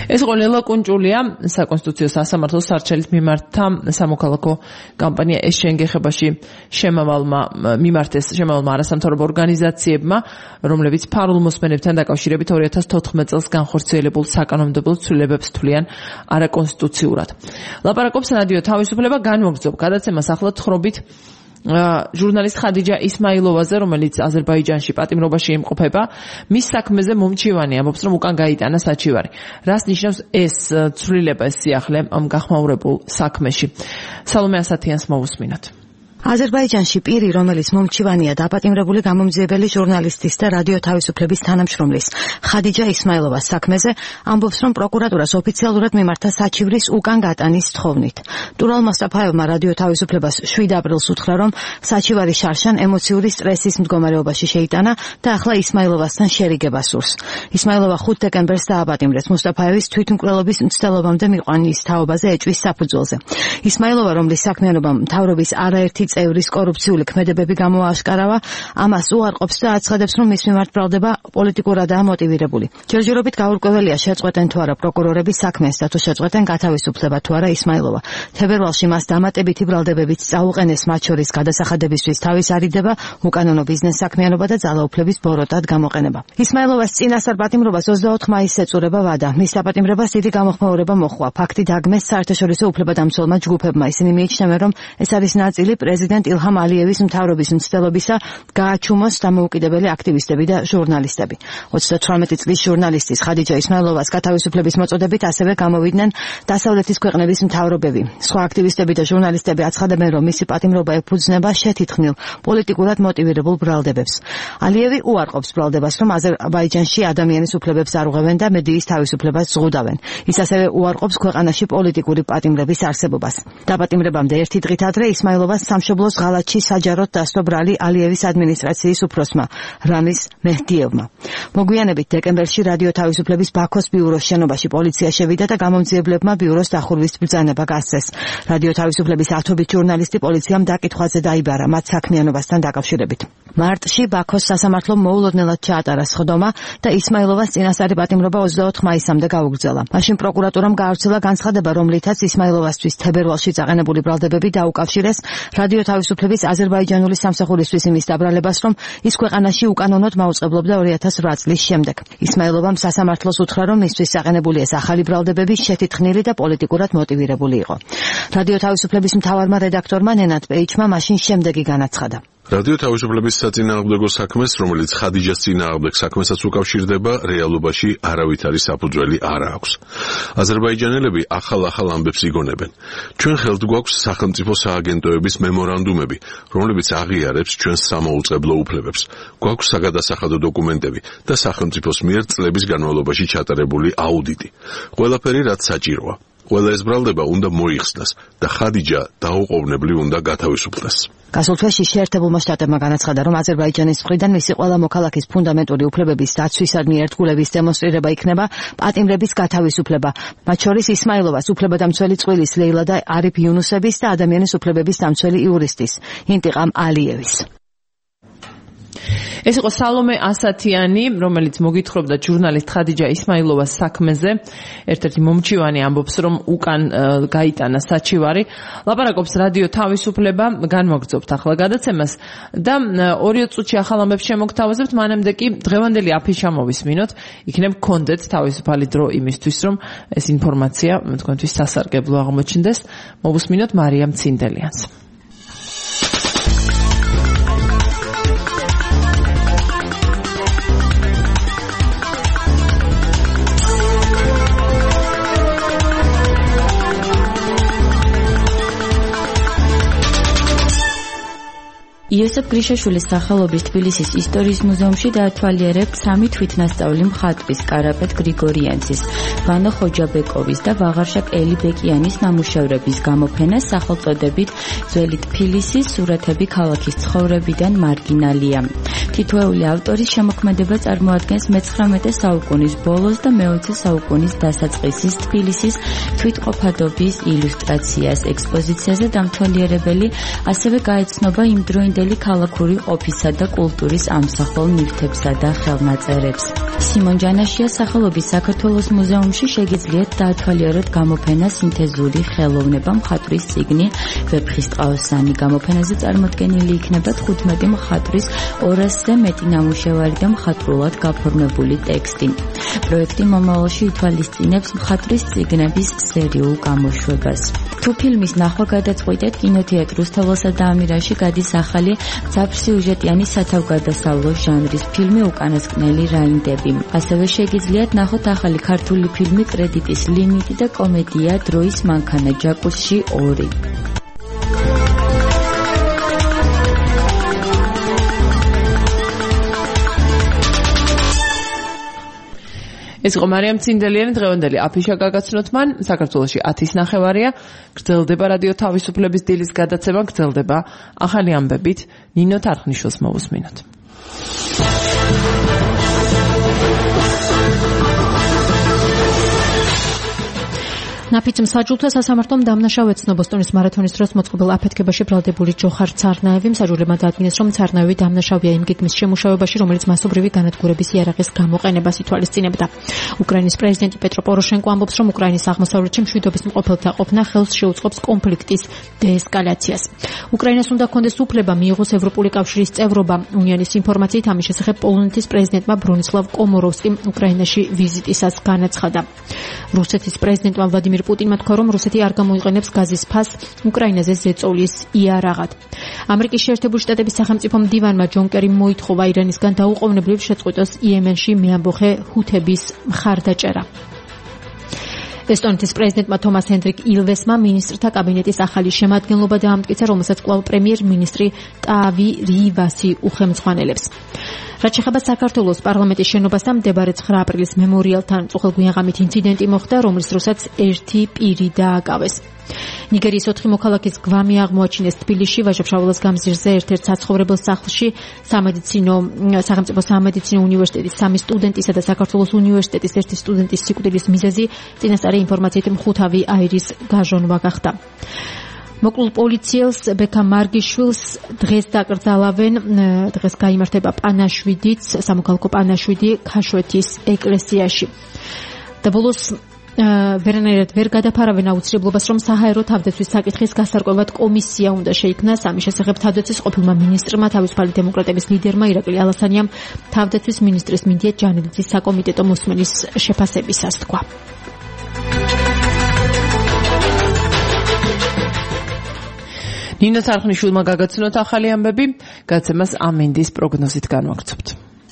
ეს იყო ლელა კუნჭულია, საკონსტიტუციო სასამართლოს სარჩელით მიმართა სამოქალაქო კამპანია ეს შენგეხებაში მიმართეს შემავალმა არასამთავრობო ორგანიზაციებმა, რომლებიც ფარულ მოსმენებთან დაკავშირებით 2014 წელს განხორციელებულ საკანონმდებლო ცვლილებებს თვლიან არაკონსტიტუციურად. ლაპარაკობს რადიო თავისუფლება, განმოგრძობ გადაცემას ახლა თხრობით ჟურნალისტ ხადიჯა ისმაილოვაზე, რომელიც აზერბაიჯანში პატიმრობაში იმყოფება. მის საქმეზე მომჩივანი ამბობს, რომ უკან გაიტანა საჩივარი. რას ნიშნავს ეს ცვლილება, ეს სიახლე ამ გახმაურებულ საქმეში? სალომე ასათიანს მოვუსმინოთ. აზერბაიჯანში პირი, რომელიც მომჩივანია დაპატიმრებული გამომძიებელი ჟურნალისტის და რადიო თავისუფლების თანამშრომლის ხადიჯა ისმაილოვას საქმეზე, ამბობს, რომ პროკურატურას ოფიციალურად მიმართა საჩივრის უკან გატანის თხოვნით. ტურალ მოსტაფაევმა რადიო თავისუფლებას 7 აპრილს უთხრა, რომ საჩივარი შარშან ემოციური სტრესის მდგომარეობაში შეიტანა და ახლა ისმაილოვასთან შერიგება სურს. ისმაილოვა 5 დეკემბერს დააპატიმრეს მოსტაფაევის თვითმკვლელობის მცდელობამდე მიყვანის თაობაზე ეჭვის საფუძველზე. ისმაილოვა, რომლის საქმიანობამ მთავრობის არაერთი წევრის კორუფციული ქმედებები გამოააშკარავა, ამას უარყოფს და აცხადებს, რომ მის მიმართ ბრალდება პოლიტიკურადაა მოტივირებული. ჯერჯერობით გაურკვეველია შეწყვეტენ თუ არა პროკურორები საქმეს და თუ შეწყვეტენ გათავისუფლება თუ არა ისმაილოვა. თებერვალში მას დამატებითი ბრალდებებით წაუყენეს, მათ შორის გადასახადებისთვის თავის არიდება, უკანონო ბიზნეს საქმიანობა და ძალაუფლების ბოროტად გამოყენება. ისმაილოვას წინასწარ პატიმრობას 24 მაისს ეწურება ვადა. მის დაპატიმრებას დიდი გამოხმაურება მოჰყვა. ფაქტი დაგმეს საერთაშორისო უფლებადამცველმა ჯგუფებმა. ისინი მიიჩნევენ, რომ ეს არის ნაწილი პრეზიდენტ ილჰამ ალიევის მთავრობის მცდელობისა გააჩუმოს დამოუკიდებელი აქტივისტები და ჟურნალისტები. 38 წლის ჟურნალისტის ხადიჯა ისმაილოვას გათავისუფლების მოწოდებით ასევე გამოვიდნენ დასავლეთის ქვეყნების მთავრობები. სხვა აქტივისტები და ჟურნალისტები აცხადებენ, რომ მისი პატიმრობა ეფუძნება შეთითქმილ პოლიტიკურად მოტივირებულ ბრალდებებს. ალიევი უარყოფს ბრალდებას, რომ აზერბაიჯანში ადამიანის უფლებებს არ უღებენ და მედიის თავისუფლებას ზღუდავენ. ის ასევე უარყოფს ქვეყანაში პოლიტიკური პატიმრების არსებობას. დაპატიმრებამდე ერთი დღით ადრე ისმაილოვას სამშობლოს ღალატში საჯაროდ დასდო ბრალი ალიევის ადმინისტრაციის უფროსმა რამის მეჰდიევმა. მოგვიანებით დეკემბერში რადიო თავისუფლების ბაქოს ბიუროს შენობაში პოლიცია შევიდა და გამომძიებლებმა ბიუროს დახურვის ბრძანება გასცეს. რადიო თავისუფლების ათობით ჟურნალისტი პოლიციამ დაკითხვაზე დაიბარა მათ საქმიანობასთან დაკავშირებით. მარტში ბაქოს სასამართლომ მოულოდნელად ჩაატარა სხდომა და ისმაილოვას წინასწარი პატიმრობა 24 მაისამდე გაუგრძელა. მაშინ პროკურატურამ გაავრცელა განცხადება, რომლითაც ისმაილოვასთვის თებერვალში წაყენებული ბრალდებები დაუკავშირეს რადიო თავისუფლების აზერბაიჯანული სამსახურისთვის იმის დაბრალებას, რომ ის ქვეყანაში უკანონოდ მაუწყებლობდა 2008 წლის შემდეგ. ისმაილოვამ სასამართლოს უთხრა, რომ მისთვის საყენებული ეს ახალი ბრალდებები შეთითქმილი და პოლიტიკურად მოტივირებული იყო. რადიო თავისუფლების მთავარმა რედაქტორმა ნენად პეიჩმა მაშინ შემდეგი განაცხადა. რადიო თავისუფლების საწინააღმდეგო საქმეს, რომელიც ხადიჯას წინააღმდეგ საქმესაც უკავშირდება, რეალობაში არავითარი საფუძველი არ აქვს. აზერბაიჯანელები ახალ-ახალ ამბებს იგონებენ. ჩვენ ხელთ გვაქვს სახელმწიფო სააგენტოების მემორანდუმები, რომლებიც აღიარებს ჩვენს სამოუწყებლო უფლებებს. გვაქვს საგადასახადო დოკუმენტები და სახელმწიფოს მიერ წლების განმავლობაში ჩატარებული აუდიტი. ყველაფერი რაც საჭიროა. ყველა ეს ბრალდება უნდა მოიხსნას და ხადიჯა დაუყოვნებლივ უნდა გათავისუფლდეს. გასულ თვეში შეერთებულმა შტატებმა განაცხადა, რომ აზერბაიჯანის მხრიდან მისი ყველა მოქალაქის ფუნდამენტური უფლებების დაცვისადმი ერთგულების დემონსტრირება იქნება პატიმრების გათავისუფლება. მათ შორის ისმაილოვას უფლებადამცველი წყვილის ლეილა და არიფ იუნუსების და ადამიანის უფლებების დამცველი იურისტის ინტიყამ ალიევის. ეს იყო სალომე ასათიანი, რომელიც მოგითხრობდა ჟურნალისტ ხადიჯა ისმაილოვას საქმეზე. ერთ-ერთი მომჩივანი ამბობს, რომ უკან გაიტანა საჩივარი. ლაპარაკობს რადიო თავისუფლება, განმოგრძობთ ახლა გადაცემას და 2 წუთში ახალ ამბებს შემოგთავაზებთ, მანამდე კი დღევანდელი აფიშა მოვისმინოთ. იქნებ გქონდეთ თავისუფალი დრო იმისთვის, რომ ეს ინფორმაცია თქვენთვის სასარგებლო აღმოჩნდეს. მოვუსმინოთ მარიამ ცინდელიანს. იოსებ გრიშაშვილის სახელობის თბილისის ისტორიის მუზეუმში დაათვალიერებთ 3 თვითნასწავლი მხატვრის კარაპეტ გრიგორიანცის, ვანო ხოჯაბეკოვის და ვაღარშაკ ელიბეკიანის ნამუშევრების გამოფენას სახელწოდებით ძველი თბილისის სურათები ქალაქის ცხოვრებიდან მარგინალია. თითოეული ავტორის შემოქმედება წარმოადგენს მე-19 საუკუნის ბოლოს და მე-20 საუკუნის დასაწყისის თბილისის თვითყოფადობის ილუსტრაციას. ექსპოზიციაზე დამთვალიერებელი ასევე გაეცნობა იმდროინდელი ადრინდელი ქალაქური ყოფისა და კულტურის ამსახველ ნივთებსა და ხელნაწერებს. სიმონ ჯანაშიას სახელობის საქართველოს მუზეუმში შეგიძლიათ დაათვალიეროთ გამოფენა სინთეზური ხელოვნება მხატვრის წიგნი ვეფხისტყაოსანი. გამოფენაზე წარმოდგენილი იქნება 15 მხატვრის 200-ზე მეტი ნამუშევარი და მხატვრულად გაფორმებული ტექსტი. პროექტი მომავალში ითვალისწინებს მხატვრის წიგნების სერიულ გამოშვებას. თუ ფილმის ნახვა გადაწყვეტეთ, კინოთეატრ რუსთაველსა და ამირაში გადის ახალი მძაფრსიუჟეტიანი სათავგადასავლო ჟანრის ფილმი უკანასკნელი რაინდები. ასევე შეგიძლიათ ნახოთ ახალი ქართული ფილმი კრედიტის ლიმიტი და კომედია დროის მანქანა ჯაკუსში 2. ეს იყო მარიამ ცინდელიანი დღევანდელი აფიშა გაგაცნოთ მან საქართველოში 10-ის ნახევარია გრძელდება რადიო თავისუფლების დილის გადაცემა გრძელდება ახალი ამბებით ნინო თარხნიშვილს მოვუსმინოთ ნაფიც მსაჯულთა სასამართლომ დამნაშავე ეცნო ბოსტონის მარათონის დროს მოწყობილ აფეთქებაში ბრალდებული ჯოხარ ცარნაევი მსაჯულებმა დაადგინეს, რომ ცარნაევი დამნაშავეა იმ გეგმის შემუშავებაში, რომელიც მასობრივი განადგურების იარაღის გამოყენებას ითვალისწინებდა. უკრაინის პრეზიდენტი პეტრო პოროშენკო ამბობს, რომ უკრაინის აღმოსავლეთში მშვიდობის მყოფელთა ყოფნა ხელს შეუწყობს კონფლიქტის დეესკალაციას. უკრაინას უნდა ჰქონდეს უფლება მიიღოს ევროპული კავშირის წევრობა. უნიონის ინფორმაციით ამის შესახებ პოლონეთის პრეზიდენტმა ბრონისლავ კომოროვსკიმ უკრაინაში ვიზიტისას განაცხადა. რუსეთის პრეზიდენტმა ვლადიმირ პუტინმა თქვა, რომ რუსეთი არ გამოიყენებს გაზის ფასს უკრაინაზე ზეწოლის იარაღად. ამერიკის შეერთებული შტატების სახელმწიფო მდივანმა ჯონ კერიმ მოითხოვა ირანისგან დაუყოვნებლივ შეწყვეტოს იემენში მეამბოხე ჰუთების მხარდაჭერა. ესტონეთის პრეზიდენტმა თომას ჰენდრიკ ილვესმა მინისტრთა კაბინეტის ახალი შემადგენლობა დაამტკიცა, რომელსაც კვლავ პრემიერ-მინისტრი ტავი რივასი უხელმძღვანელებს. რაც შეეხება საქართველოს პარლამენტის შენობასთან, მდებარე 9 აპრილის მემორიალთან წუხელგვიანღამით ინციდენტი მოხდა, რომლის დროსაც ერთი პირი დააკავეს. ნიგერიის 4 მოქალაქის გვამი აღმოაჩინეს თბილისში ვაჟა-ფშაველას გამზირზე ერთ-ერთ საცხოვრებელ სახლში. სახელმწიფო სამედიცინო უნივერსიტეტის 3 სტუდენტისა და საქართველოს უნივერსიტეტის 1 სტუდენტის სიკვდილის მიზეზი წინასწარი ინფორმაციით მხუთავი აირის გაჟონვა გახდა. მოკლულ პოლიციელს ბექა მარგიშვილს დღეს დაკრძალავენ, დღეს გაიმართება პანაშვიდიც, სამოქალაქო პანაშვიდი ქაშვეთის ეკლესიაში. და ბოლოს ვერანაირად ვერ გადაფარავენ აუცილებლობას, რომ საჰაერო თავდაცვის საკითხის გასარკვევად კომისია უნდა შეიქმნას. ამის შესახებ თავდაცვის ყოფილმა მინისტრმა, თავისუფალი დემოკრატების ლიდერმა ირაკლი ალასანიამ თავდაცვის მინისტრის მინდია ჯანელიძის საკომიტეტო მოსმენის შეფასებისას თქვა. ნინო თარხნიშვილმა გაგაცნოთ ახალი ამბები, გაცემას ამინდის პროგნოზით განვაგრძობთ.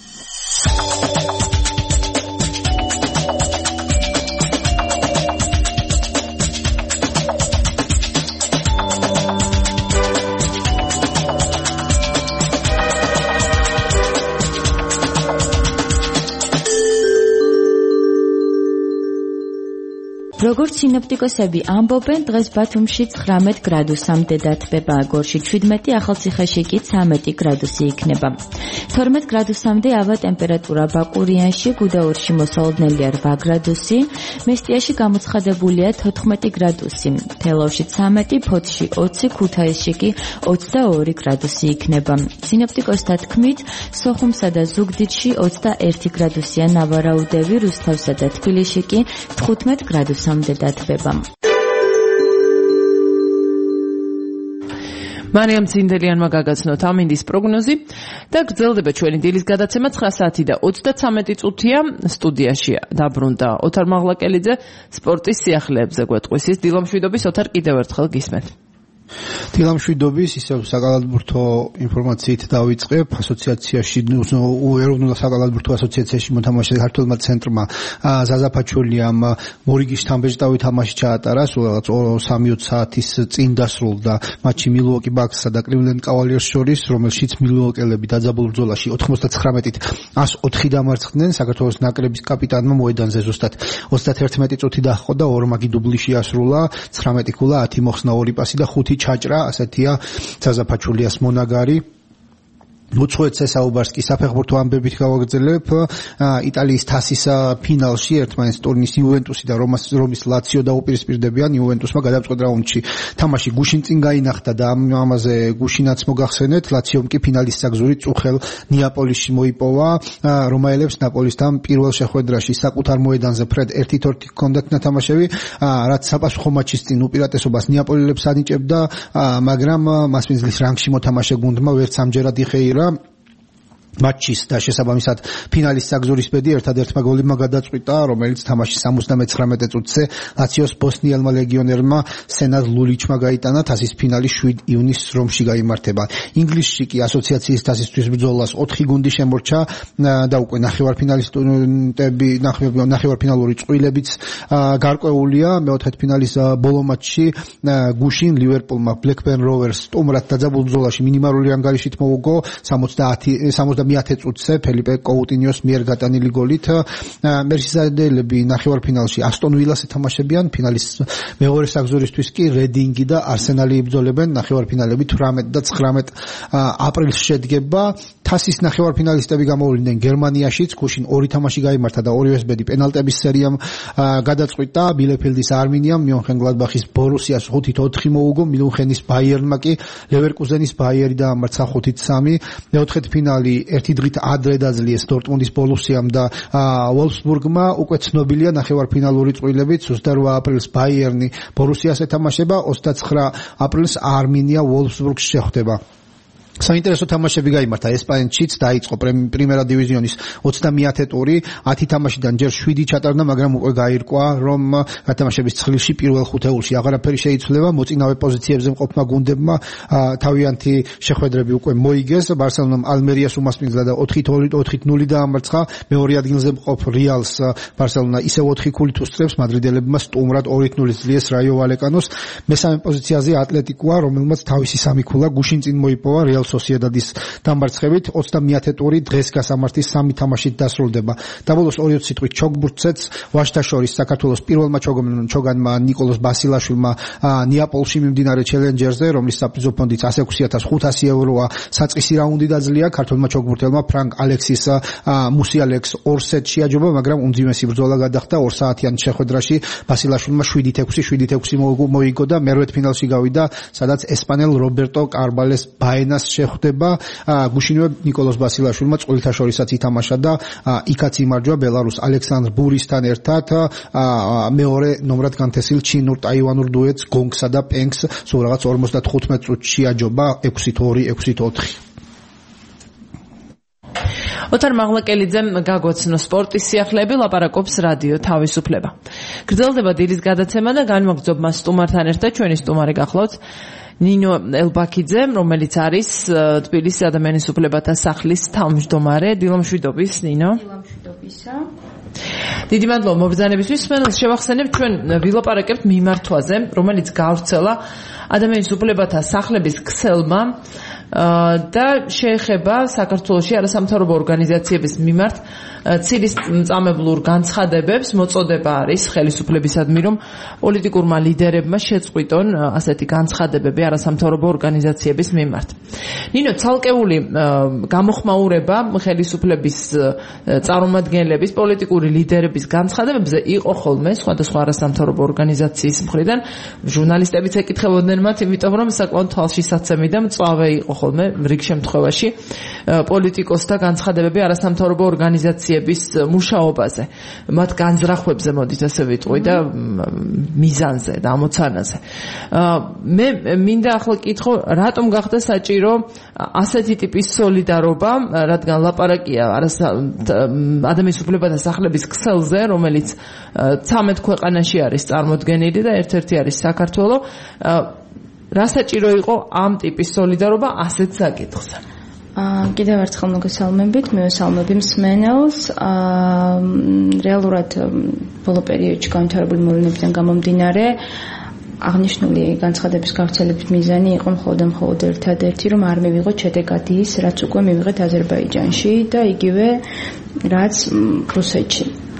როგორც სინოპტიკოსები ამბობენ, დღეს ბათუმში 19 გრადუსამდე დათბება, გორში 17, ახალციხეში კი 13 გრადუსი იქნება. 12 გრადუსამდე ავა ტემპერატურა ბაკურიანში, გუდაურში მოსალოდნელია 8 გრადუსი, მესტიაში გამოცხადებულია 14 გრადუსი, თელავში 13, ფოთში 20, ქუთაისში კი 22 გრადუსი იქნება. სინოპტიკოსთა თქმით, სოხუმსა და ზუგდიდში 21 გრადუსია ნავარაუდევი, რუსთავსა და თბილისში კი 15 გრადუსამდე დათბება. მარიამ ცინდელიანმა გაგაცნოთ ამინდის პროგნოზი და გრძელდება ჩვენი დილის გადაცემა 9 საათი და 33 წუთია. სტუდიაში დაბრუნდა ოთარ მაღლაკელიძე, სპორტის სიახლეებზე გვეტყვის დილამშვიდობის. ოთარ, კიდევ ერთხელ გისმენთ. დილამშვიდობის, ისევ საკალათბურთო ინფორმაციით დავიწყებ. ასოციაციაში, ეროვნულ საკალათბურთო ასოციაციაში მოთამაშე ქართველმა ცენტრმა ზაზა ფაჩულიამ მორიგის თამბეჭდავი თამაში ჩაატარა, სულ 3-4 საათის წინ დასრულდა მატჩი მილუოკი ბაქსსა და კლივლენდ კავალიერს შორის, რომელშიც მილუოკელები დაძაბულ ბრძოლაში 99-ით 104 დამარცხდნენ. საქართველოს ნაკრების კაპიტანმა მოედანზე ზუსტად 31 წუთი დაჰყო და ორმაგი დუბლი შეასრულა. 19 ქულა, 10 მოხსნა, 2 პასი და 5 ჩაჭრა, ასეთია ზაზა ფაჩულიას მონაგარი. უცხოეთ საუბარს კი საფეხბურთო ამბებით გავაგრძელებ. იტალიის თასის ფინალში ერთმანეთს ტურნირის იუვენტუსი და რომის ლაციო დაუპირისპირდებიან. იუვენტუსმა გადამწყვეტ რაუნდში თამაში გუშინ წინ გაინახდა და ამაზე გუშინაც მოგახსენეთ. ლაციომ კი ფინალის საგზური წუხელ ნეაპოლისში მოიპოვა. რომაელებს ნაპოლისთან პირველ შეხვედრაში საკუთარ მოედანზე ფრედ 1-1 ჰქონდათ ნათამაშები, რაც საპასუხო მატჩის წინ უპირატესობას ნეაპოლელებს ანიჭებდა, მაგრამ მასპინძლის რანგში მოთამაშე გუნდმა ვერც ამჯერად იხეირა მატჩის და შესაბამისად ფინალის საგზურის ბედი ერთადერთმა გოლმა გადაწყვიტა, რომელიც თამაშის 79 წუთზე ლაციოს ბოსნიელმა ლეგიონერმა სენად ლულიჩმა გაიტანა. თასის ფინალი 7 ივნისს რომში გაიმართება. ინგლისში კი ასოციაციის თასისთვის ბრძოლას 4 გუნდი შემორჩა და უკვე ნახევარფინალური წყვილებიც გარკვეულია. მეოთხედფინალის ბოლო მატჩში გუშინ ლივერპულმა ბლეკბერნ როვერს სტუმრად დაძაბულ ბრძოლაში მინიმალური ანგარიშით მოუგო 70 წუთზე ფელიპე კოუტინიოს მიერ გატანილი გოლით. მერსისაიდელები ნახევარფინალში ასტონ ვილას ეთამაშებიან. ფინალის მეორე საგზურისთვის კი რედინგი და არსენალი იბრძოლებენ. ნახევარფინალები 18 და 19 აპრილს შედგება. თასის ნახევარფინალისტები გამოვიდნენ გერმანიაშიც. გუშინ 2 თამაში გაიმართა და ორივეს ბედი პენალტების სერიამ გადაწყვიტა. ბილეფილდის არმინიამ მიუნხენ-გლადბახის ბორუსიას 5-4 მოუგო. მიუნხენის ბაიერნმა კი ლევერკუზენის ბაიერი დაამარცხა 5-3. მეოთხედფინალი ერთი დღით ადრე დაძლიეს დორტმუნდის ბორუსიამ და ვოლფსბურგმა. უკვე ცნობილია ნახევარფინალური წყვილებით. 28 აპრილს ბაიერნი ბორუსიას ეთამაშება, 29 აპრილს არმინია ვოლფსბურგს შეხვდება. საინტერესო თამაშები გაიმართა ესპანეთშიც. დაიწყო პრიმერა დივიზიონის 30 ტური. 10 თამაშიდან ჯერ 7 ჩატარდა, მაგრამ უკვე გაირკვა, რომ გათამაშების ცხრილში პირველ ხუთეულში აღარაფერი შეიცვლება. მოწინავე პოზიციებზე მყოფმა გუნდებმა თავიანთი შეხვედრები უკვე მოიგეს. ბარსელონამ ალმერიას უმასპინძლა და 4-0 დაამარცხა. მეორე ადგილზე მყოფ რეალს ბარსელონა ისევ 4 ქულით უსწრებს. მადრიდელებმა სტუმრად 2-0 ძლიეს რაიო ვალეკანოს. მესამე პოზიციაზე ატლეტიკოა, რომელმაც თავისი 3 ქულა გუშინ წინ მოიპოვა რეალ სოსიედადის დამარცხებით. 30 ტური დღეს გასამართის 3 თამაშით დასრულდება. დაბოლოს 2 სიტყვით ჩოგბურთცეც ვაშთა შორის საქართველოს პირველმა ჩოგანმა ნიკოლოზ ბასილაშვილმა ნეაპოლში მიმდინარე ჩელენჯერზე, რომლის საპრიზო ფონდიც 106,500 ევროა, საწყისი რაუნდი დაძლია. ქართველმა ჩოგბურთელმა ფრანკ ალექსის მუსიალექს 2 სეტში აჯობა, მაგრამ უმძიმესი ბრძოლა გადახდა. 2 საათიან შეხვედრაში ბასილაშვილმა 7-6 მოიგო და მერვედფინალში გავიდა, სადაც ესპანელ რობერტო კარბალეს ბაენას შეხვდება. გუშინვე ნიკოლოზ ბასილაშვილმა წყვილთა შორისაც ითამაშა და იქაც იმარჯვა ბელარუს ალექსანდრ ბურისთან ერთად. მეორე ნომრად განთესილ ჩინურ ტაივანურ დუეტს გონგსა და პენგს სულ რაღაც 55 წუთში აჯობა 6-2, 6-4. ოთარ მაღლაკელიძემ გაგვაცნო სპორტის სიახლეები, ლაპარაკობს რადიო თავისუფლება. გრძელდება დილის გადაცემა და განვაგრძობ მას სტუმართან ერთად. ჩვენი სტუმარი გახლავთ ნინო ელბაქიძე, რომელიც არის თბილისის ადამიანის უფლებათა სახლის თავმჯდომარე. დილამშვიდობის, ნინო. დილამშვიდობისა. დიდი მადლობა მობრძანებისთვის. შევახსენებ, ჩვენ ვილაპარაკებთ მიმართვაზე, რომელიც გავრცელა ადამიანის უფლებათა სახლების ქსელმა და შეეხება საქართველოში არასამთავრობო ორგანიზაციების მიმართ ცილის მწამებლურ განცხადებებს. მოწოდება არის ხელისუფლებისადმი, რომ პოლიტიკურმა ლიდერებმა შეწყვიტონ ასეთი განცხადებები არასამთავრობო ორგანიზაციების მიმართ. ნინო, ცალკეული გამოხმაურება ხელისუფლების წარმომადგენლების, პოლიტიკური ლიდერების განცხადებებზე იყო ხოლმე სხვადასხვა არასამთავრობო ორგანიზაციის მხრიდან. ჟურნალისტებიც ეკითხებოდნენ მათ, იმიტომ რომ საკმაოდ თვალშისაცემი და მწვავე იყო ხოლმე რიგ შემთხვევაში პოლიტიკოსთა განცხადებები არასამთავრობო ორგანიზაციების მუშაობაზე, მათ განზრახვებზე, მოდით ასე ვიტყვი და მიზანზე და ამოცანაზე. მე მინდა ახლა კითხო, რატომ გახდა საჭირო ასეთი ტიპის სოლიდარობა, რადგან ლაპარაკია ადამიანის უფლებათა სახლების ქსელზე, რომელიც 13 ქვეყანაში არის წარმოდგენილი და ერთ-ერთი არის საქართველო. რა საჭირო იყო ამ ტიპის სოლიდარობა ასეთ საკითხზე? კიდევ ერთხელ მოგესალმებით, მივესალმები მსმენელს. რეალურად ბოლო პერიოდში განვითარებული მოვლენებიდან გამომდინარე, აღნიშნული განცხადების გავრცელების მიზანი იყო მხოლოდ ერთადერთი, რომ არ მივიღოთ შედეგად ის, რაც უკვე მივიღეთ აზერბაიჯანში და იგივე რაც რუსეთში.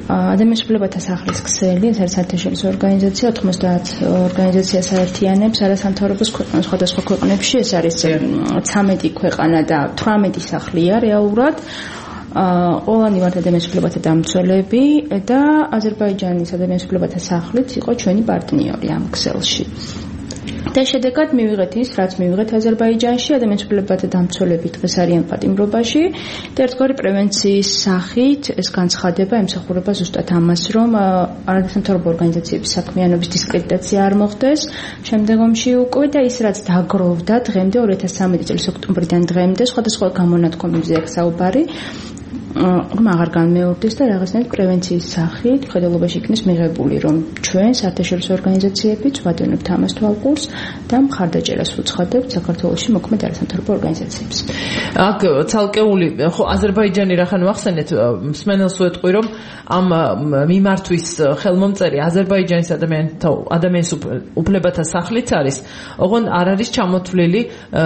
ადამიანის უფლებათა სახლის ქსელი, ეს არის საერთაშორისო ორგანიზაცია, 90 ორგანიზაციას აერთიანებს არასამთავრობო სხვადასხვა ქვეყნებში, ეს არის 13 ქვეყანა და 18 სახლია რეალურად. ყველანი ვართ ადამიანის უფლებათა დამცველები და აზერბაიჯანის ადამიანის უფლებათა სახლიც იყო ჩვენი პარტნიორი ამ ქსელში. და შედეგად მივიღეთ ის, რაც მივიღეთ აზერბაიჯანში, ადამიანის უფლებათა დამცველები დღეს არიან პატიმრობაში და ერთგვარი პრევენციის სახით ეს განცხადება ემსახურება ზუსტად ამას, რომ არასამთავრობო ორგანიზაციების საქმიანობის დისკრედიტაცია არ მოხდეს შემდგომში უკვე და ის, რაც დაგროვდა დღემდე 2013 წლის ოქტომბრიდან დღემდე სხვადასხვა გამონათქვამებზე აქ საუბარი რომ აღარ განმეორდეს და რაღაცნაირად პრევენციის სახით მხედველობაში იქნეს მიღებული, რომ ჩვენ საერთაშორისო ორგანიზაციებიც ვადევნებთ ამას თვალყურს და მხარდაჭერას ვუცხადებთ საქართველოში მოქმედ არასამთავრობო ორგანიზაციებს. აქ ცალკეული ხო აზერბაიჯანი რახან ვახსენეთ, მსმენელს ვეტყვი, რომ ამ მიმართვის ხელმომწერი აზერბაიჯანის ადამიანის უფლებათა სახლიც არის, ოღონდ არ არის ჩამოთვლილი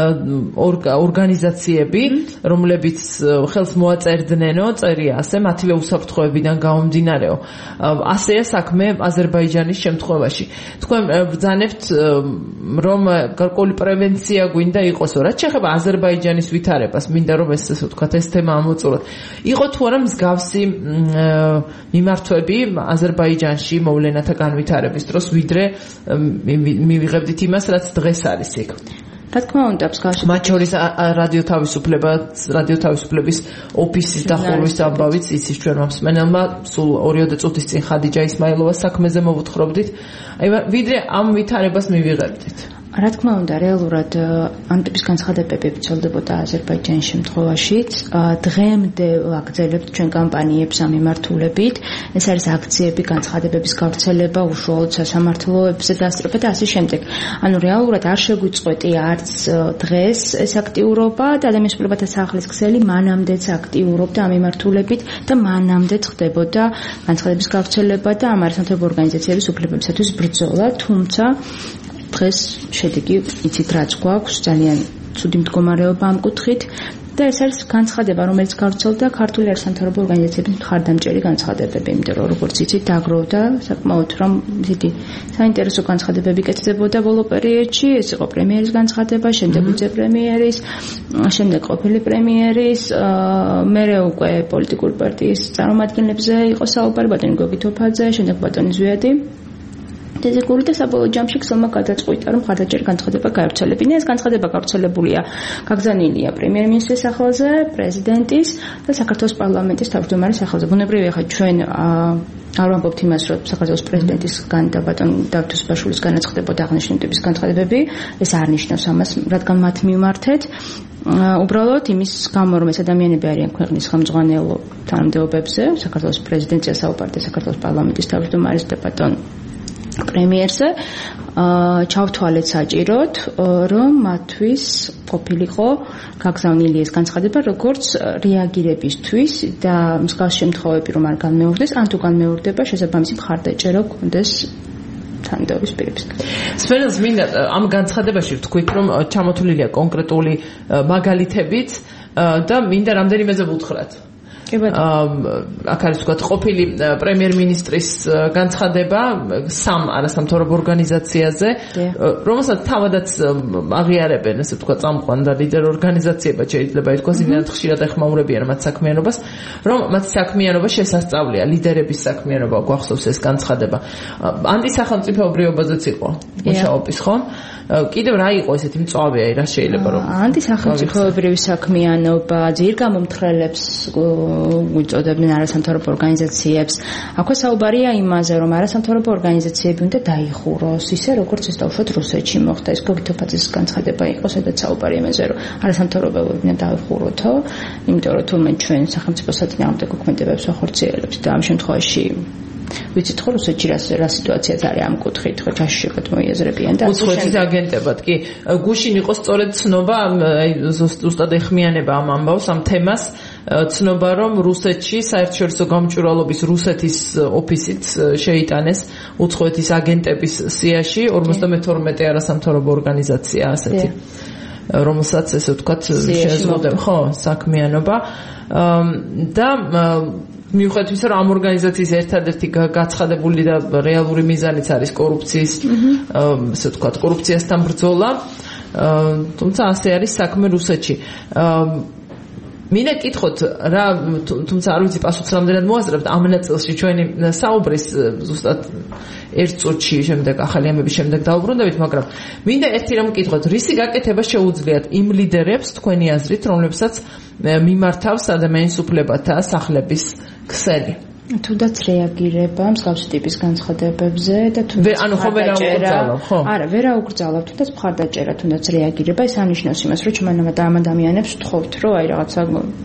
ორგანიზაციები, რომლებიც ხელს მოაწერდნენ წერია ასე მათივე უსაფრთხოებიდან გამომდინარეო. ასეა საქმე აზერბაიჯანის შემთხვევაში. თქვენ ბრძანებთ რომ გარკვეული პრევენცია გვინდა იყოსო. რაც შეეხება აზერბაიჯანის ვითარებას, მინდა რომ ეს ვთქვათ ეს თემა ამოწუროთ. იყო თუ არა მსგავსი მიმართვები აზერბაიჯანში მოვლენათა განვითარების დროს, ვიდრე მივიღებდით იმას, რაც დღეს არის იქ. რა თქმა უნდა, მათ შორის რადიო თავისუფლების ოფისის დახურვის ამბავიც იცის ჩვენ მსმენელმა სულ 2 წუთის წინ ხადიჯა ისმაილოვას საქმეზე მოვუთხრობდით. აი ვიდრე ამ ვითარებას მივიღებდით. რა თქმა უნდა, რეალურად ამ ტიპის განცხადებები ვრცელდებოდა აზერბაიჯანის შემთხვევაშიც. დღემდე ვაგრძელებთ ჩვენ კამპანიებს ამ მიმართულებით. ეს არის აქციები, განცხადებების გავრცელება, უშუალოდ სასამართლოებზე დასწრება და ასე შემდეგ. ანუ რეალურად არ შეგვიწყვეტი არც დღეს ეს აქტიურობა და ადამიანის უფლებათა სახლის ქსელი მანამდეც აქტიურობდა ამ მიმართულებით და მანამდეც ხდებოდა განცხადების გავრცელება და ამ არასამთავრობო ორგანიზაციების უფლებებისათვის ბრძოლა, თუმცა დღეს შედეგი იცით რაც გვაქვს, ძალიან ცუდი მდგომარეობა ამ კუთხით და ეს არის განცხადება, რომელიც გავრცელდა ქართული არასამთავრობო ორგანიზაციების მხარდამჭერი განცხადებები, იმიტომ რომ როგორც იცით, დაგროვდა საკმაოდ რომ ისეთი საინტერესო განცხადებები კეთდებოდა ბოლო პერიოდში, ეს იყო პრემიერის განცხადება, შემდეგ ვიცე-პრემიერის, შემდეგ ყოფილი პრემიერის, მერე უკვე პოლიტიკური პარტიის წარმომადგენლებზე იყო საუბარი, ბატონი გოგი თოფაძე, შემდეგ ბატონი ზვიადი. დეზეგური და საბოლოო ჯამში ქსელმა გადაწყვიტა, რომ მხარდაჭერი განცხადება გაავრცელებინა. ეს განცხადება გავრცელებულია, გაგზავნილია პრემიერ-მინისტრის სახელზე, პრეზიდენტის და საქართველოს პარლამენტის თავმჯდომარის სახელზე. ბუნებრივია, ხა ჩვენ არ ვამბობთ იმას, რომ საქართველოს პრეზიდენტისგან და ბატონ დავით უსაბაშვილის განაცხადებოდა აღნიშნული ტიპის განცხადებები. ეს არ ნიშნავს ამას, რადგან მათ მიმართეთ. უბრალოდ იმის გამო, რომ ეს ადამიანები არიან ქვეყნის ხელმძღვანელო თანამდებობებზე, საქართველოს პრეზიდენტია საუბარდა საქართველოს პარლამენტის თავმჯდომარის და ბატონ პრემიერზე, ჩავთვალეთ საჭიროდ, რომ მათთვის ყოფილიყო გაგზავნილი ეს განცხადება, როგორც რეაგირებისთვის და მსგავს შემთხვევები რომ არ განმეორდეს, ან თუ განმეორდება, შესაბამისი მხარდაჭერა გქონდეს თანამდებობის პირებისგან. სპეციალს მინდა ამ განცხადებაში ვთქვით, რომ ჩამოთვლილია კონკრეტული მაგალითებიც და მინდა რამდენიმეზე ვუთხრათ. აქ არის ვთქვათ ყოფილი პრემიერ-მინისტრის განცხადება სამ არასამთავრობო ორგანიზაციაზე, რომელსაც თავადაც აღიარებენ, ესე ვთქვათ, წამყვან და ლიდერ ორგანიზაციებად შეიძლება ითქვას, იმენად ხშირად ეხმაურებიან მათ საქმიანობას, რომ მათ საქმიანობა შესასწავლია, ლიდერების საქმიანობა გვახსოვს ეს განცხადება. ანტისახელმწიფოებრიობაზეც იყო მუშაობის, ხო? კიდევ რა იყო ესეთი მწვავე, რა შეიძლება რომ ანტისახელმწიფოებრივი საქმიანობა ძირგამომთხრელებს უწოდებდნენ არასამთავრობო ორგანიზაციებს. აქვე საუბარია იმაზე, რომ არასამთავრობო ორგანიზაციები უნდა დაიხუროს, ისე როგორც ეს დაუშვათ რუსეთში მოხდა. ეს გოგი თოფაძის განცხადება იყო, სადაც საუბარია იმაზე, რომ არასამთავრობოები უნდა დაიხუროთო, იმიტომ რომ თურმე ჩვენ სახელმწიფო საწინააღმდეგო ქმედებებს ვახორციელებთ და ამ შემთხვევაში ვიცით ხო რუსეთში რა სიტუაციაც არის ამ კუთხით, ხო ჩაშშებად მოიაზრებიან და უცხოეთის აგენტებად კი გუშინ იყო სწორედ ცნობა, ზუსტად ეხმიანება ამ ამბავს, ამ თემას, ცნობა რომ რუსეთში საერთაშორისო გამჭვირვალობის რუსეთის ოფისით შეიტანეს უცხოეთის აგენტების სიაში 52 არასამთავრობო ორგანიზაცია ასეთი, რომელსაც ესე ვთქვათ შეეზღუდებ ხო საქმიანობა და მიუხედავად იმისა, რომ ამ ორგანიზაციის ერთადერთი გაცხადებული და რეალური მიზანიც არის კორუფციის, ასე ვთქვათ, კორუფციასთან ბრძოლა, თუმცა ასე არის საქმე რუსეთში. მინდა გითხოთ რა, თუმცა არ ვიცი პასუხს რამდენად მოასწრებთ ამ ნაწილში ჩვენი საუბრის ზუსტად ერთ წუთში შემდეგ ახალი ამების შემდეგ დაუბრუნდებით, მაგრამ მინდა ერთი რამ გითხოთ, რისი გაკეთება შეუძლიათ იმ ლიდერებს თქვენი აზრით, რომლებსაც მიმართავს ადამიანის უფლებათა სახლების ქსელი? თუნდაც რეაგირება მსგავსი ტიპის განცხადებებზე და თუნდაც არა, ვერ აუკრძალავ, თუნდაც მხარდაჭერა, თუნდაც რეაგირება, ეს ანიშნავს იმას, რომ ჩვენ ამ ადამიანებს ვთხოვთ, რომ აი რაღაცა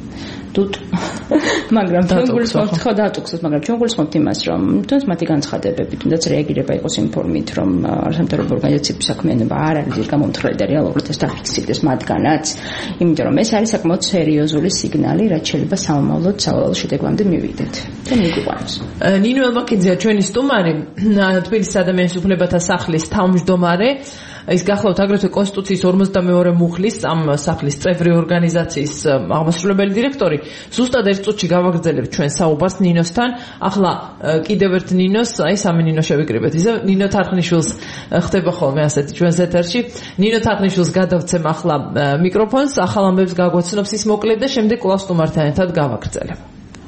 მაგრამ ჩვენ გულისხმობთ ხო დატუქსოთ, მაგრამ ჩვენ გულისხმობთ იმას, რომ თუნდაც მათი განცხადებები, თუნდაც რეაგირება იყოს იმ ფორმით, რომ სამთავრობო ორგანიზაციების საქმიანობა არ არის გამომთხრელი და რეალურად ეს დაფიქსირდეს მათგანაც, იმიტომ რომ ეს არის საკმაოდ სერიოზული სიგნალი, რაც შეიძლება სამომავლოდ სავალალო შედეგამდე მივიდეთ და მიგვიყვანოს. ნინო ელმაკიძეა ჩვენი სტუმარი, თბილისის ადამიანის უფლებათა სახლის თავმჯდომარე. ის გახლავთ აგრეთვე კონსტიტუციის 52 მუხლის ამ სახლის წევრი ორგანიზაციის აღმასრულებელი დირექტორი. ზუსტად ერთ წუთში გავაგრძელებთ ჩვენ საუბარს ნინოსთან. ახლა კიდევ ერთ ნინოს, აი სამი ნინო შევიკრიბეთ. ისე ნინო თარხნიშვილს ხდება ხოლმე ასეთი ჩვენს ეთერში. ნინო თარხნიშვილს გადავცემ ახლა მიკროფონს, ახალ ამბებს გაგვაცნობს ის მოკლედ და შემდეგ კვლავ სტუმართან ერთად გავაგრძელებ.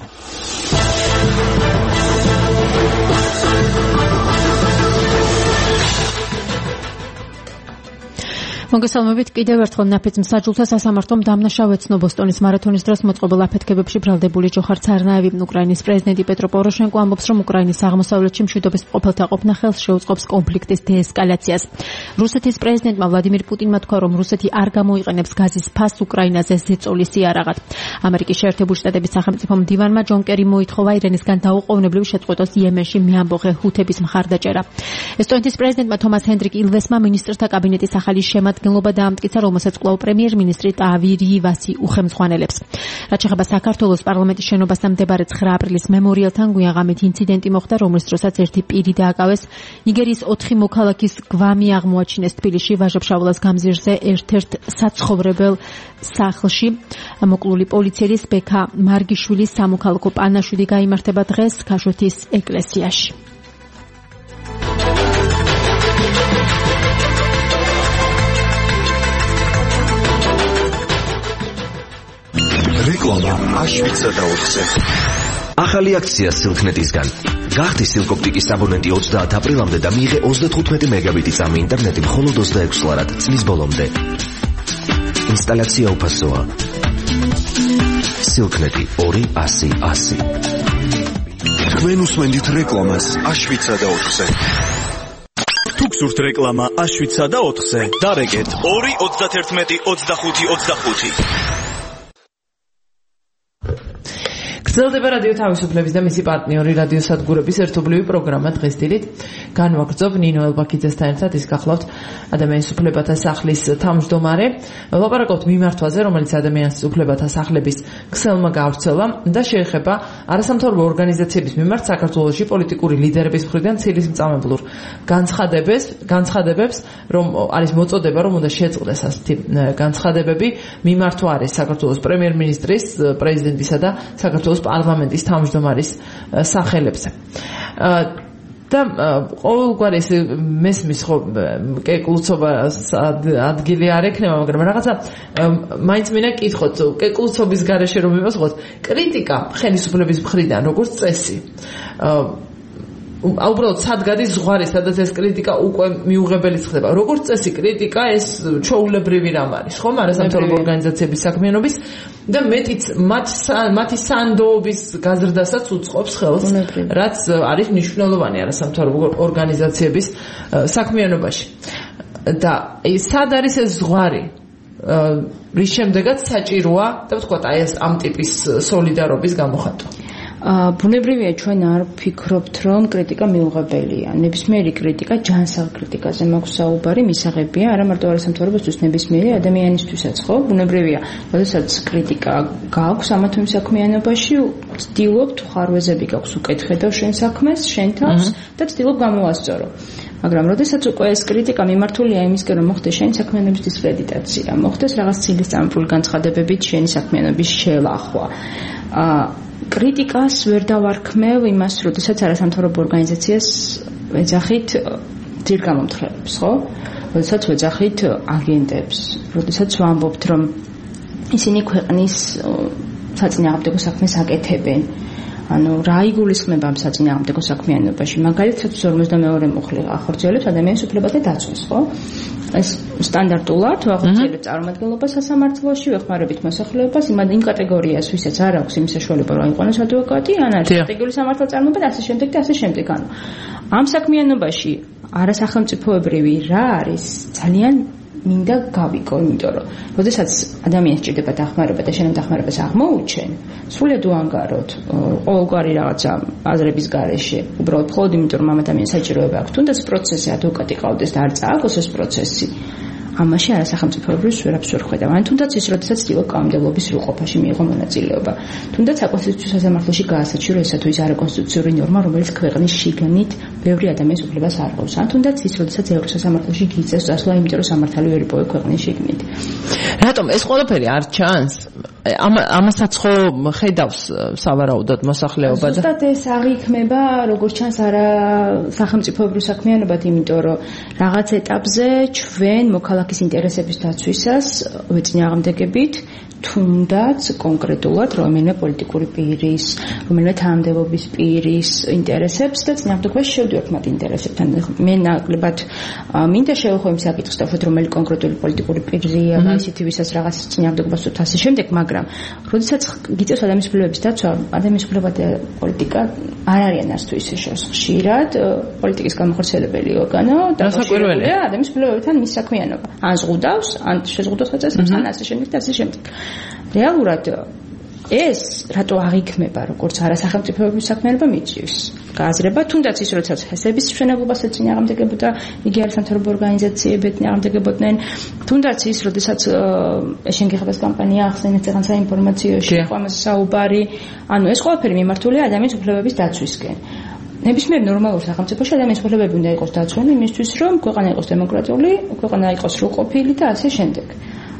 მოგესალმებით, კიდევ ერთხელ ნაფიც მსაჯულთა სასამართლომ დამნაშავე ეცნო ბოსტონის მარათონის დროს მოწყობილ აფეთქებებში ბრალდებული ჯოხარ ცარნაევი. უკრაინის პრეზიდენტი პეტრო პოროშენკო ამბობს, რომ უკრაინის აღმოსავლეთში მშვიდობის მყოფელთა ყოფნა ხელს შეუწყობს კონფლიქტის დეესკალაციას. რუსეთის პრეზიდენტმა ვლადიმირ პუტინმა თქვა, რომ რუსეთი არ გამოიყენებს გაზის ფასს უკრაინაზე ზეწოლის იარაღად. ამერიკის შეერთებული შტატების სახელმწიფო მდივანმა ჯონ კერი მოითხოვა ირანისგან დაუყოვნებლივ შეწყვეტოს იემენში მიამბოხე ჰუთების მხარდაჭერა. ესტონეთის პრეზიდენტმა თომას ჰენდრიკ ilvesმა მინისტრთა კაბინეტის ახალი შემადგენლობა დაამტკიცა, რომელსაც კვლავ პრემიერ-მინისტრი ტავი რივასი უხემძღვანელებს. რაც შეეხება საქართველოს პარლამენტის შენობასთან მდებარე 9 აპრილის მემორიალთან, გვიანღამით ინციდენტი მოხდა, რომლის დროსაც ერთი პირი დააკავეს. ნიგერიის 4 მოქალაქის გვამი აღმოაჩინეს თბილისში ვაჟა-ფშაველას გამზირზე ერთ-ერთ საცხოვრებელ სახლში. მოკლული პოლიციის ბექა მარგიშვილის სამოქალაქო პანაშვიდი გაიმართება დღეს ქაშვეთის ეკლესიაში. რეკლამა აშვიცა და 4-ზე. ახალი აქცია სილქნეტისგან. გახდი სილკოპტიკის აბონენტი 30 აპრილამდე და მიიღე 35 მეგაბიტი წამი ინტერნეტი მხოლოდ 26 ლარად წლის ბოლომდე. ინსტალაცია უფასოა. სილქნეტი 200-100. თქვენ უსმენთ რეკლამას აშვიცა და 4-ზე. თუ გსურთ რეკლამა აშვიცა და 4-ზე, დარეკეთ 2-31-25-25. გრძელდება რადიო თავისუფლების და მისი პარტნიორი რადიო სადგურების ერთობლივი პროგრამა დღეს დილით. განვაგრძობ ნინო ელბაკიძესთან ერთად, ის გახლავთ ადამიანის უფლებათა სახლის თავმჯდომარე. ვლაპარაკობთ მიმართვაზე, რომელიც ადამიანის უფლებათა სახლების ქსელმა გაავრცელა და შეეხება არასამთავრობო ორგანიზაციების მიმართ საქართველოში პოლიტიკური ლიდერების მხრიდან ცილისმწამებლურ განცხადებებს, რომ არის მოწოდება, რომ უნდა შეწყდეს ასეთი განცხადებები, მიმართვა არის საქართველოს პრემიერ-მინისტრის, პრეზიდენტისა და საქართველოს პარლამენტის თავმჯდომარის სახელებზე. და ყოველგვარი ეს მესმის ხო კეკლუცობა ადგილი არ ექნება, მაგრამ რაღაცა მაინც მინდა გითხოთ, კეკლუცობის გარეშე რომ იმასხოთ, კრიტიკა ხელისუფლების მხრიდან როგორც წესი უბრალოდ სად გადის ზღვარი, სადაც ეს კრიტიკა უკვე მიუღებელიც ხდება. როგორც წესი კრიტიკა ეს ჩვეულებრივი რამ არის, ხომ? არასამთავრობო ორგანიზაციების საქმიანობის და მეტიც მათი სანდოობის გაზრდასაც უწყობს ხელს, რაც არის მნიშვნელოვანი არასამთავრობო ორგანიზაციების საქმიანობაში. და სად არის ეს ზღვარი? რის შემდეგაც საჭიროა და ვთქვათ აი ეს ამ ტიპის სოლიდარობის გამოხატვა. ბუნებრივია ჩვენ არ ვფიქრობთ, რომ კრიტიკა მიუღებელია. ნებისმიერი კრიტიკა, ჯანსაღ კრიტიკაზე მაქვს საუბარი, მისაღებია, არა მარტო არასამთავრობოსთვის, ნებისმიერი ადამიანისთვისაც, ხო? ბუნებრივია, როდესაც კრიტიკა გაქვს ამა თუ იმ საქმიანობაში, ვცდილობ ხარვეზები გაქვს უკეთხედავ შენ საქმეს, შენ თავს და ვცდილობ გამოვასწორო. მაგრამ როდესაც უკვე ეს კრიტიკა მიმართულია იმისკენ, რომ მოხდეს შენი საქმიანობის დისკრედიტაცია, მოხდეს რაღაც ცილისწამებულ განცხადებებით შენი საქმიანობის შელახვა. კრიტიკას ვერ დავარქმევ იმას, როდესაც არასამთავრობო ორგანიზაციას ვეძახით ძირგამომთხრელებს, ხო? როდესაც ვეძახით აგენტებს, როდესაც ვამბობთ, რომ ისინი ქვეყნის საწინააღმდეგო საქმეს აკეთებენ. ანუ რა იგულისხმება ამ საწინააღმდეგო საქმიანობაში? მაგალითად 52 მუხლი ახორციელებს ადამიანის უფლებათა დაცვას, ხო? ეს სტანდარტულად ვახორციელებთ წარმომადგენლობას სასამართლოში, ვეხმარებით მოსახლეობას იმ კატეგორიას, ვისაც არ აქვს იმის საშუალება, რომ აიყვანოს ადვოკატი, ან არის სტრატეგიული სამართალწარმოება და ასე შემდეგ და ასე შემდეგ. ანუ ამ საქმიანობაში არასახელმწიფოებრივი რა არის ძალიან მინდა გავიკო, იმიტომ რომ როდესაც ადამიანს ჭირდება დახმარება და შენ დახმარებას აღმოუჩენ, სრულად უანგაროდ ყოველგვარი რაღაცა აზრების გარეშე, უბრალოდ მხოლოდ იმიტომ რომ ამ ადამიანს საჭიროება აქვს, თუნდაც პროცესი ადვოკატი ყავდეს და არ წააგოს ეს პროცესი. ამაში არასახელმწიფოებრივს ვერაფერს ვერ ხედავ. ან თუნდაც ის, როდესაც ცდილობ კანონმდებლობის სრულყოფაში მიიღო მონაწილეობა. თუნდაც საკონსტიტუციო სასამართლოში გაასაჩირო ესა თუ ის არაკონსტიტუციური ნორმა, რომელიც ქვეყნის შიგნით ბევრი ადამიანის უფლებას არღვევს. ან თუნდაც ის, როდესაც ევროსასამართლოში გიწევს წასვლა, იმიტომ რომ სამართალი ვერ იპოვე ქვეყნის შიგნით. რატომ ეს ყველაფერი არ ჩანს? ამასაც ხო ხედავს სავარაუდოდ მოსახლეობა და ზუსტად ეს აღიქმება როგორც ჩანს არა სახელმწიფოებრივ საქმიანობად, იმიტომ რომ რაღაც ეტაპზე ჩვენ მოქალაქის ინტერესების დაცვისას ვეწინააღმდეგებით თუნდაც კონკრეტულად რომელიმე პოლიტიკური პირის, რომელიმე თანამდებობის პირის ინტერესებს და წინააღმდეგობაში შევდივართ მათ ინტერესებთან. მე ნაკლებად მინდა შევეხო იმ საკითხს დავუშვათ რომელი კონკრეტული პოლიტიკური პირია, ისეთი ვისაც რაღაც წინააღმდეგობას ვთქვათ ასე შემდეგ, მაგრამ როდესაც გიწევს ადამიანის უფლებების დაცვა, ადამიანის უფლებათა პოლიტიკა არ არიან არც თუ ისე ხშირად პოლიტიკის გამოხორციელებელი ორგანო და დასაკვირველია ადამიანის უფლებებთან მის საქმიანობა. ან ზღუდავს, ან შეზღუდავს ხაწესებს, ან ასე შემდეგ და ასე შემდეგ. რეალურად ეს რატო აღიქმება როგორც არასახელმწიფოებრივი საქმიანობა მიჭირს გააზრება, თუნდაც ის როდესაც ჰესების მშენებლობას ეწინააღმდეგებოდა, იგი არასამთავრობო ორგანიზაციები ეწინააღმდეგებოდნენ, თუნდაც ის როდესაც შენგეხებას კამპანია ახსენეთ წეგან საინფორმაციოში, ამაზე საუბარი, ანუ ეს ყველაფერი მიმართულია ადამიანის უფლებების დაცვისკენ. ნებისმიერ ნორმალურ სახელმწიფოში ადამიანის უფლებები უნდა იყოს დაცული იმისთვის, რომ ქვეყანა იყოს დემოკრატიული, ქვეყანა იყოს სრულყოფილი და ასე შემდეგ.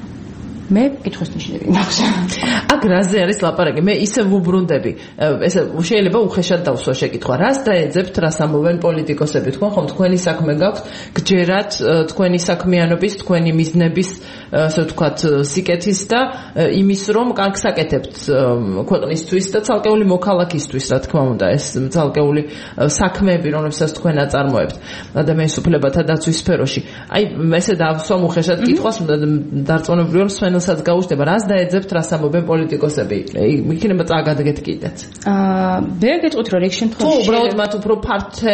მე კითხვის ნიშნები მაქვს. აქ რაზე არის ლაპარაკი? მე ისე ვუბრუნდები. ესე შეიძლება უხეშად დავსვა შეკითხვა. რას დაეძებთ, რას ამბობენ პოლიტიკოსები? თქვენ ხომ თქვენი საქმე გაქვთ, გჯერათ თქვენი საქმიანობის, თქვენი მიზნების, ასე ვთქვათ, სიკეთის და იმის, რომ კარგს აკეთებთ ქვეყნისთვის და ცალკეული მოქალაქისთვის, რა თქმა უნდა, ეს ცალკეული საქმეები, რომლებსაც თქვენ აწარმოებთ ადამიანის უფლებათა დაცვის სფეროში. აი, ესე დავსვა უხეშად კითხვას, დარწმუნებული ვარ, საც გაუჩნდება, რას დაეძებთ, რას ამბობენ პოლიტიკოსები? იქნება წაგადგეთ კიდეც. მე გეტყვით, რომ რიგ შემთხვევაში თუ უბრალოდ მათ უფრო ფართე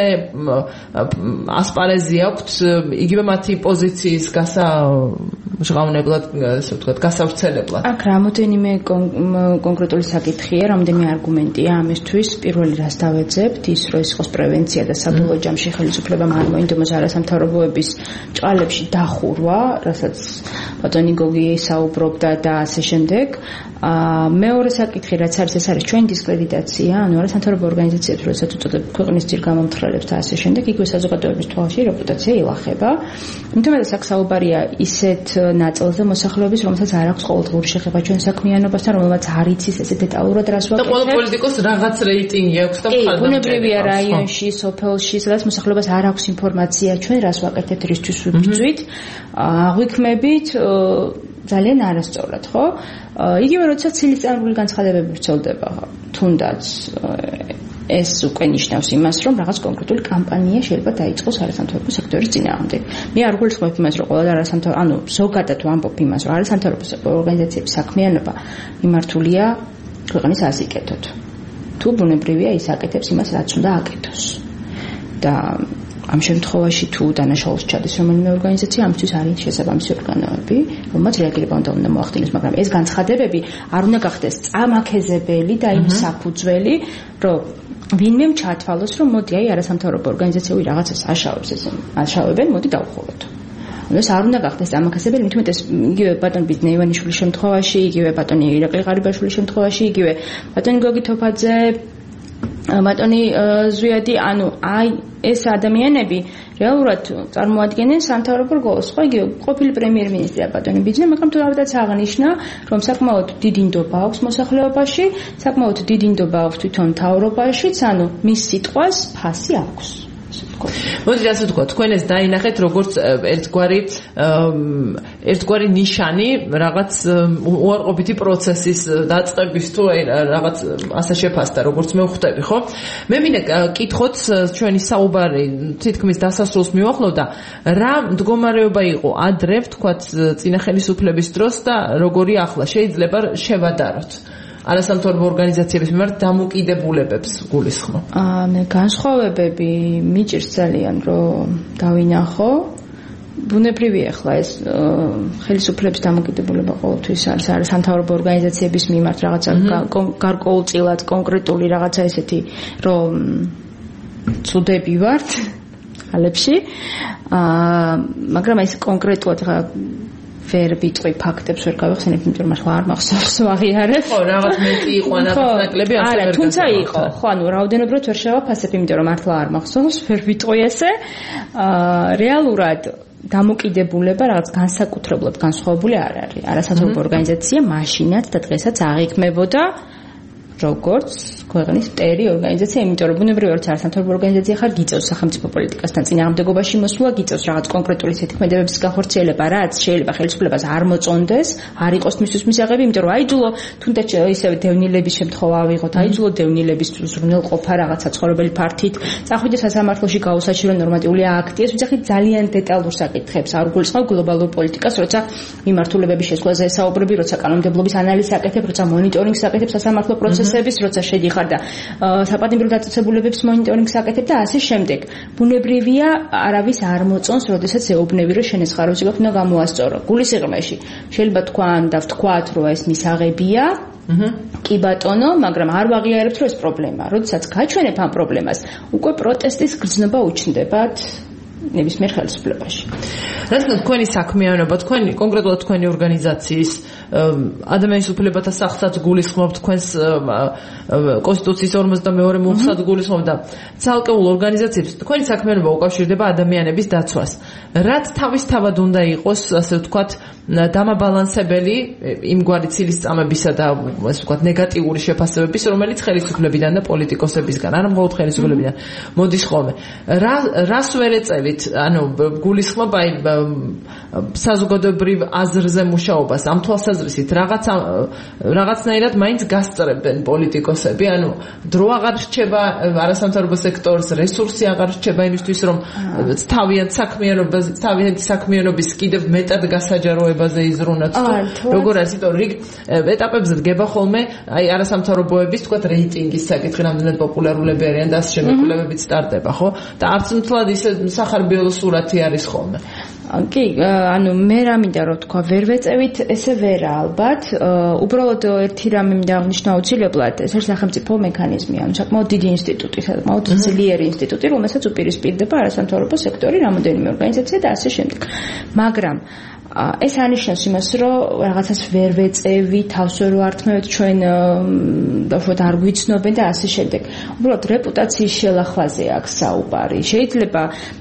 ასპარეზი აქვთ, იგივე მათი პოზიციის გასაჟღავნებლად, ასე ვთქვათ, გასავრცელებლად. აქ რამოდენიმე კონკრეტული საკითხია, რამდენიმე არგუმენტია ამისთვის. პირველი რას დავეძებთ, ის რომ ეს იყოს პრევენცია და საბოლოო ჯამში ხელისუფლებამ არ მოინდომოს არასამთავრობოების ჭყალებში დახურვა, რასაც ბატონი გოგი საუბრობდა და ასე შემდეგ. მეორე საკითხი რაც არის, ეს არის ჩვენი დისკრედიტაცია, ანუ არასამთავრობო ორგანიზაციებს, როდესაც უწოდებ ქვეყნის ძირგამომთხრელებს და ასე შემდეგ, იგივე საზოგადოების თვალში რეპუტაცია ილახება. უმეტესად აქ საუბარია ისეთ ნაწილზე მოსახლეობის, რომელსაც არ აქვს ყოველდღიური შეხება ჩვენ საქმიანობასთან, რომელმაც არ იცის ესე დეტალურად რას ვაკეთებ. და ყველა პოლიტიკოს რაღაც რეიტინგი აქვს და ბუნებრივია რაიონში, სოფელში, სადაც მოსახლეობას არ აქვს ინფორმაცია ჩვენ რას ვაკეთებთ, რისთვის ვიბრძვით, აღვიქმებით ძალიან არასწორად, ხო? იგივე როდესაც ცილისწარმული განცხადებები ვრცელდება, თუნდაც ეს უკვე ნიშნავს იმას, რომ რაღაც კონკრეტული კამპანია შეიძლება დაიწყოს არასამთავრობო სექტორის წინააღმდეგ. მე არ გულისხმობ იმას, რომ ყველა არასამთავრობო, ანუ ზოგადად ვამბობ იმას, რომ არასამთავრობო ორგანიზაციების საქმიანობა მიმართულია ქვეყნის ასიკეთოთ. თუ ბუნებრივია ის აკეთებს იმას, რაც უნდა აკეთოს. და ამ შემთხვევაში თუ დანაშაულს ჩადის რომელიმე ორგანიზაცია, ამისთვის არის შესაბამისი ორგანოები, რომელმაც რეაგირება უნდა მოახდინოს, მაგრამ ეს განცხადებები არ უნდა გახდეს წამაქეზებელი და იმ საფუძველი, რომ ვინმე ჩათვალოს, რომ მოდი აი არასამთავრობო ორგანიზაციები რაღაცას აშავებს, ესე აშავებენ, მოდი დავხუროთ. ეს არ უნდა გახდეს წამაქეზებელი, მით უმეტეს იგივე ბატონ ბიზნე ივანიშვილის შემთხვევაში, იგივე ბატონი ირაკლი ღარიბაშვილის შემთხვევაში, იგივე ბატონი გოგი თოფაძე, ბატონი ზვიადი, ანუ აი ეს ადამიანები რეალურად წარმოადგენენ სამთავრობო რგოლს. ხო, იგი ყოფილი პრემიერ-მინისტრია ბატონი ბიძინა, მაგრამ თუ რადგან აღნიშნა, რომ საკმაოდ დიდი ნდობა აქვს მოსახლეობაში, საკმაოდ დიდი ნდობა აქვს თვითონ მთავრობაშიც, ანუ მის სიტყვას ფასი აქვს. მოდი ასე ვთქვა, თქვენ ეს დაინახეთ როგორც ერთგვარი ნიშანი რაღაც უარყოფითი პროცესის დაწყების თუ რაღაც ასე შეფასდა, როგორც მე ვხვდები, ხო? მე მინდა კითხოთ ჩვენი საუბარი თითქმის დასასრულს მივახლოვდა, რა მდგომარეობა იყო ადრე, ვთქვათ, წინა ხელისუფლების დროს და როგორი ახლა შეიძლება შევადაროთ? არასამთავრობო ორგანიზაციების მიმართ დამოკიდებულებებს გულისხმობ. მე განსხვავებები მიჭირს ძალიან რომ დავინახო. ბუნებრივია ახლა ეს ხელისუფლების დამოკიდებულება ყოველთვის არის არასამთავრობო ორგანიზაციების მიმართ რაღაცა გარკვეულწილად კონკრეტული რაღაცა ესეთი რომ წუდები ვართ ხალებში. მაგრამ ეს კონკრეტულად ხა ვერ ვიტყვი ფაქტებს ვერ გავიხსენებ, იმიტომ რომ მართლა არ მახსოვს ვაღიარებ. ხო, რაღაც მეტი იყო, რაღაც ნაკლები ასე ვერ არა, თუმცა იყო. ხო, ანუ რაოდენობრივად ვერ შევაფასებ, იმიტომ რომ მართლა არ მახსოვს, ვერ ვიტყვი ესე. რეალურად დამოკიდებულება რაღაც განსაკუთრებულად განსხვავებული არ არის. არასამთავრობო ორგანიზაცია მაშინაც და დღესაც აღიქმებოდა როგორც ქვეყნის მტერი ორგანიზაცია, იმიტომ რომ ბუნებრივია რომ არასამთავრობო ორგანიზაცია ხარ გიწევს სახელმწიფო პოლიტიკასთან წინააღმდეგობაში მოსვლა, გიწევს რაღაც კონკრეტული თქმედებების განხორციელება, რაც შეიძლება ხელისუფლებას არ მოწონდეს, არ იყოს მისთვის მისაღები, იმიტომ რომ აიძულო თუნდაც ისევ დევნილების შემთხვევა ავიღოთ, აიძულო დევნილების ზრუნველყოფა რაღაცა ცხოვრებელი ფართით, წახვიდე სასამართლოში გაუსაჩირო ნორმატიული აქტი, ეს ვიძახით ძალიან დეტალურ საკითხებს, არ გულისხმობ გლობალურ პოლიტიკას, როცა მიმართულებების შესვლაზე საუბრები, როცა კანონმდებლობის ანალიზს აკეთებ, როცა მონიტორინგს აკეთებ სასამართლო პროცესების, როცა შედიხარ და საპატიმრო დაწესებულებებს მონიტორინგს აკეთებ და ასე შემდეგ. ბუნებრივია, არავის არ მოწონს, როდესაც ეუბნები, რომ შენ ეს ხარჯი გაქვს, უნდა გამოასწორო. გულისიღრმეში შეიძლება ვთქვათ, რომ ეს მისაღებია, კი ბატონო, მაგრამ არ ვაღიარებთ, რომ ეს პრობლემაა. როდესაც გაჩვენებ ამ პრობლემას, უკვე პროტესტის გრძნობა უჩნდებათ ნებისმიერ ხელისუფლებაში. რადგან თქვენი საქმიანობა, კონკრეტულად თქვენი ორგანიზაციის ადამიანის უფლებათა სახლსაც გულისხმობთ, თქვენს კონსტიტუციის 52 მუხლსაც გულისხმობთ და ცალკეულ ორგანიზაციებს თქვენი საქმიანობა უკავშირდება ადამიანების დაცვას. რაც თავისთავად უნდა იყოს, ასე ვთქვათ, დამაბალანსებელი იმგვარი ცილისწამებისა და ასე ვთქვათ, ნეგატიური შეფასებების, რომელიც ხელისუფლებიდან და პოლიტიკოსებისგან, არა მხოლოდ ხელისუფლებიდან მოდის ხოლმე. რას ვერ ეწევით, ანუ გულისხმობ აი საზოგადოებრივ აზრზე მუშაობას, ამ თვალსაზრისით რაღაცნაირად მაინც გასწრებენ პოლიტიკოსები, ანუ დრო აღარ რჩება არასამთავრობო სექტორს, რესურსი აღარ რჩება იმისთვის, რომ თავიანთი საქმიანობის კიდევ მეტად გასაჯაროებაზე იზრუნოთ. როგორ არის, იმიტომ რიგ ეტაპებზე დგება ხოლმე აი არასამთავრობოების თქვათ რეიტინგის საკითხი, რამდენად პოპულარულები არიან და ასე შემდეგ კვლევებიც სტარტდება, ხო? და არც მთლად ისე სახარბიელო სურათი არის ხოლმე. კი, ანუ მე რა მინდა რომ თქვა, ვერ ვეწევით, ესე ვერა ალბათ. უბრალოდ ერთი რამე მინდა აღნიშნა აუცილებლად, ეს არის სახელმწიფო მექანიზმი, ანუ საკმაოდ დიდი ინსტიტუტი, საკმაოდ ძლიერი ინსტიტუტი, რომელსაც უპირისპირდება არასამთავრობო სექტორი, რამოდენიმე ორგანიზაცია და ასე შემდეგ. მაგრამ ეს ანიშნავს იმას, რომ რაღაცას ვერ ვეწევი, თავს ვერ ვართმევთ, ჩვენ დაუშვათ არ გვიცნობენ და ასე შემდეგ. უბრალოდ რეპუტაციის შელახვაზე აქვს საუბარი. შეიძლება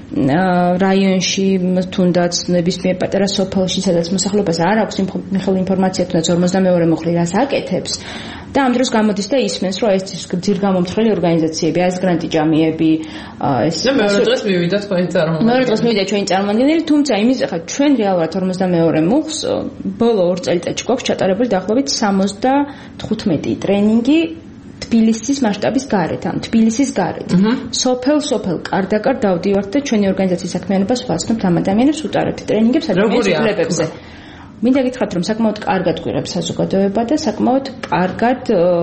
რაიონში თუნდაც ნებისმიერ პატარა სოფელში, სადაც მოსახლეობას არ აქვს მხოლოდ ინფორმაცია, თუნდაც 52 მუხლი რას აკეთებს და ამ დროს გამოდის და ისმენს, რომ ეს ძირგამომთხრელი ორგანიზაციები, აზგრანტი ჯამიები, ეს მეორე დღეს მივიდა თქვენი წარმომადგენელი. მეორე დღეს მივიდა ჩვენი წარმომადგენელი, თუმცა იმის ახლა ჩვენ რეალურად 52 მუხლს ბოლო 2 წელიწადში გვაქვს ჩატარებული დაახლოებით 75 ტრენინგი თბილისის მასშტაბის გარეთ, ან თბილისის გარეთ. სოფელ კარდაკარ დავდივართ და ჩვენი ორგანიზაციის საქმიანობას ვაცნობთ ამ ადამიანებს, უტარებთ ტრენინგებს ადამიანის უფლებებზე. მინდა გითხრათ, რომ საკმაოდ კარგად გვიღებს საზოგადოება და საკმაოდ კარგად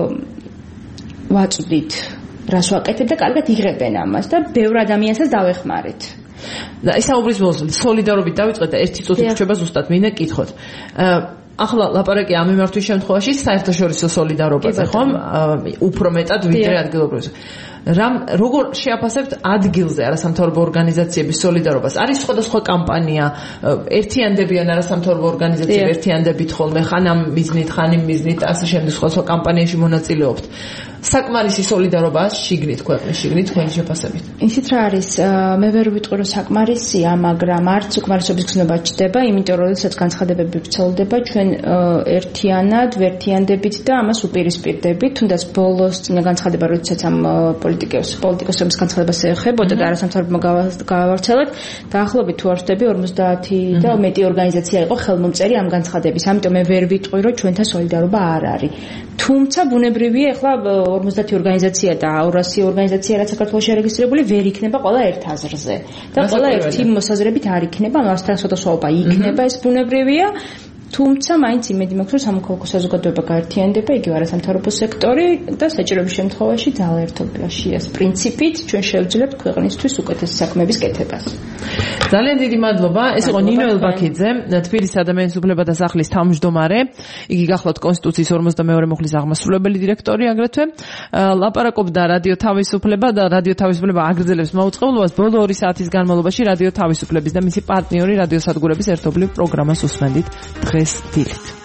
ვაწვდით, რას ვაკეთებ და კარგად იღებენ ამას და ბევრ ადამიანსაც დავეხმარეთ. და ისაუბრის ბოლოს სოლიდარობით დავიწყეთ და ერთი წუთი რჩება ზუსტად მინდა გითხოთ. ახლა ლაპარაკია ამ მიმართვის შემთხვევაში საერთაშორისო სოლიდარობაზე, ხომ? უფრო მეტად ვიდრე ადგილობრივ. როგორ შეაფასებთ ადგილზე არასამთავრობო ორგანიზაციების სოლიდარობას? არის სხვადასხვა კამპანია, ერთიანდებიან არასამთავრობო ორგანიზაციები, ერთიანდებით ხოლმე, ხან ამ მიზნით, ხან იმ მიზნით, ასე შემდეგ სხვადასხვა კამპანიაში მონაწილეობთ. საკმარისი სოლიდარობა შიგნით ქვეყნის შიგნით თქვენი შეფასებით. ისიც რა არის, მე ვერ ვიტყვი რომ საკმარისია, მაგრამ არც უკმარისობის გზნობა ჩდება, იმიტომ რომ როდესაც განცხადებები ვრცელდება, ჩვენ ერთიანად, ვერთიანდებით და ამას უპირისპირდებით, თუნდაც ბოლოს წინა განცხადება, როდესაც ამ პოლიტიკოსების განცხადებას ეხებოდა და არასამთავრობო გავავრცელეთ, დაახლოებით თუ არ ვთქვი 50 და მეტი ორგანიზაცია იყო ხელმომწერი ამ განცხადების. ამიტომ მე ვერ ვიტყვი რომ ჩვენთან სოლიდარობა არ არის. თუმცა ბუნებრივია, ახლა 50 ორგანიზაცია და 200 ორგანიზაცია რაც საქართველოში არეგისტრირებული ვერ იქნება ყველა ერთ აზრზე. და ყველა ერთი მოსაზრებით არ იქნება, ანუ არასთან სხვადასხვაობა იქნება, ეს ბუნებრივია. თუმცა მაინც იმედი მაქვს რომ სამოქალაქო საზოგადოება გაერთიანდება, იგივე არასამთავრობო სექტორი და საჭიროების შემთხვევაში ძალაერთობაშია პრინციპით ჩვენ შევძლებთ ქვეყნისთვის უკეთესი საქმეების კეთებას. ძალიან დიდი მადლობა. ეს იყო ნინო ელბაქიძე, თბილისის ადამიანის უფლებათა სახლის თავმჯდომარე. იგი გახლავთ კონსტიტუციის 42 მუხლის აღმასრულებელი დირექტორი აგრეთვე. ლაპარაკობდა რადიო თავისუფლება და რადიო თავისუფლება აგრძელებს მაუწყებლობას. ბოლო 2 საათის განმავლობაში რადიო თავისუფლების და მისი პარტნიორი რადიო სადგურების ერთობლივ პროგრამას უსმენდით დღეს დილით.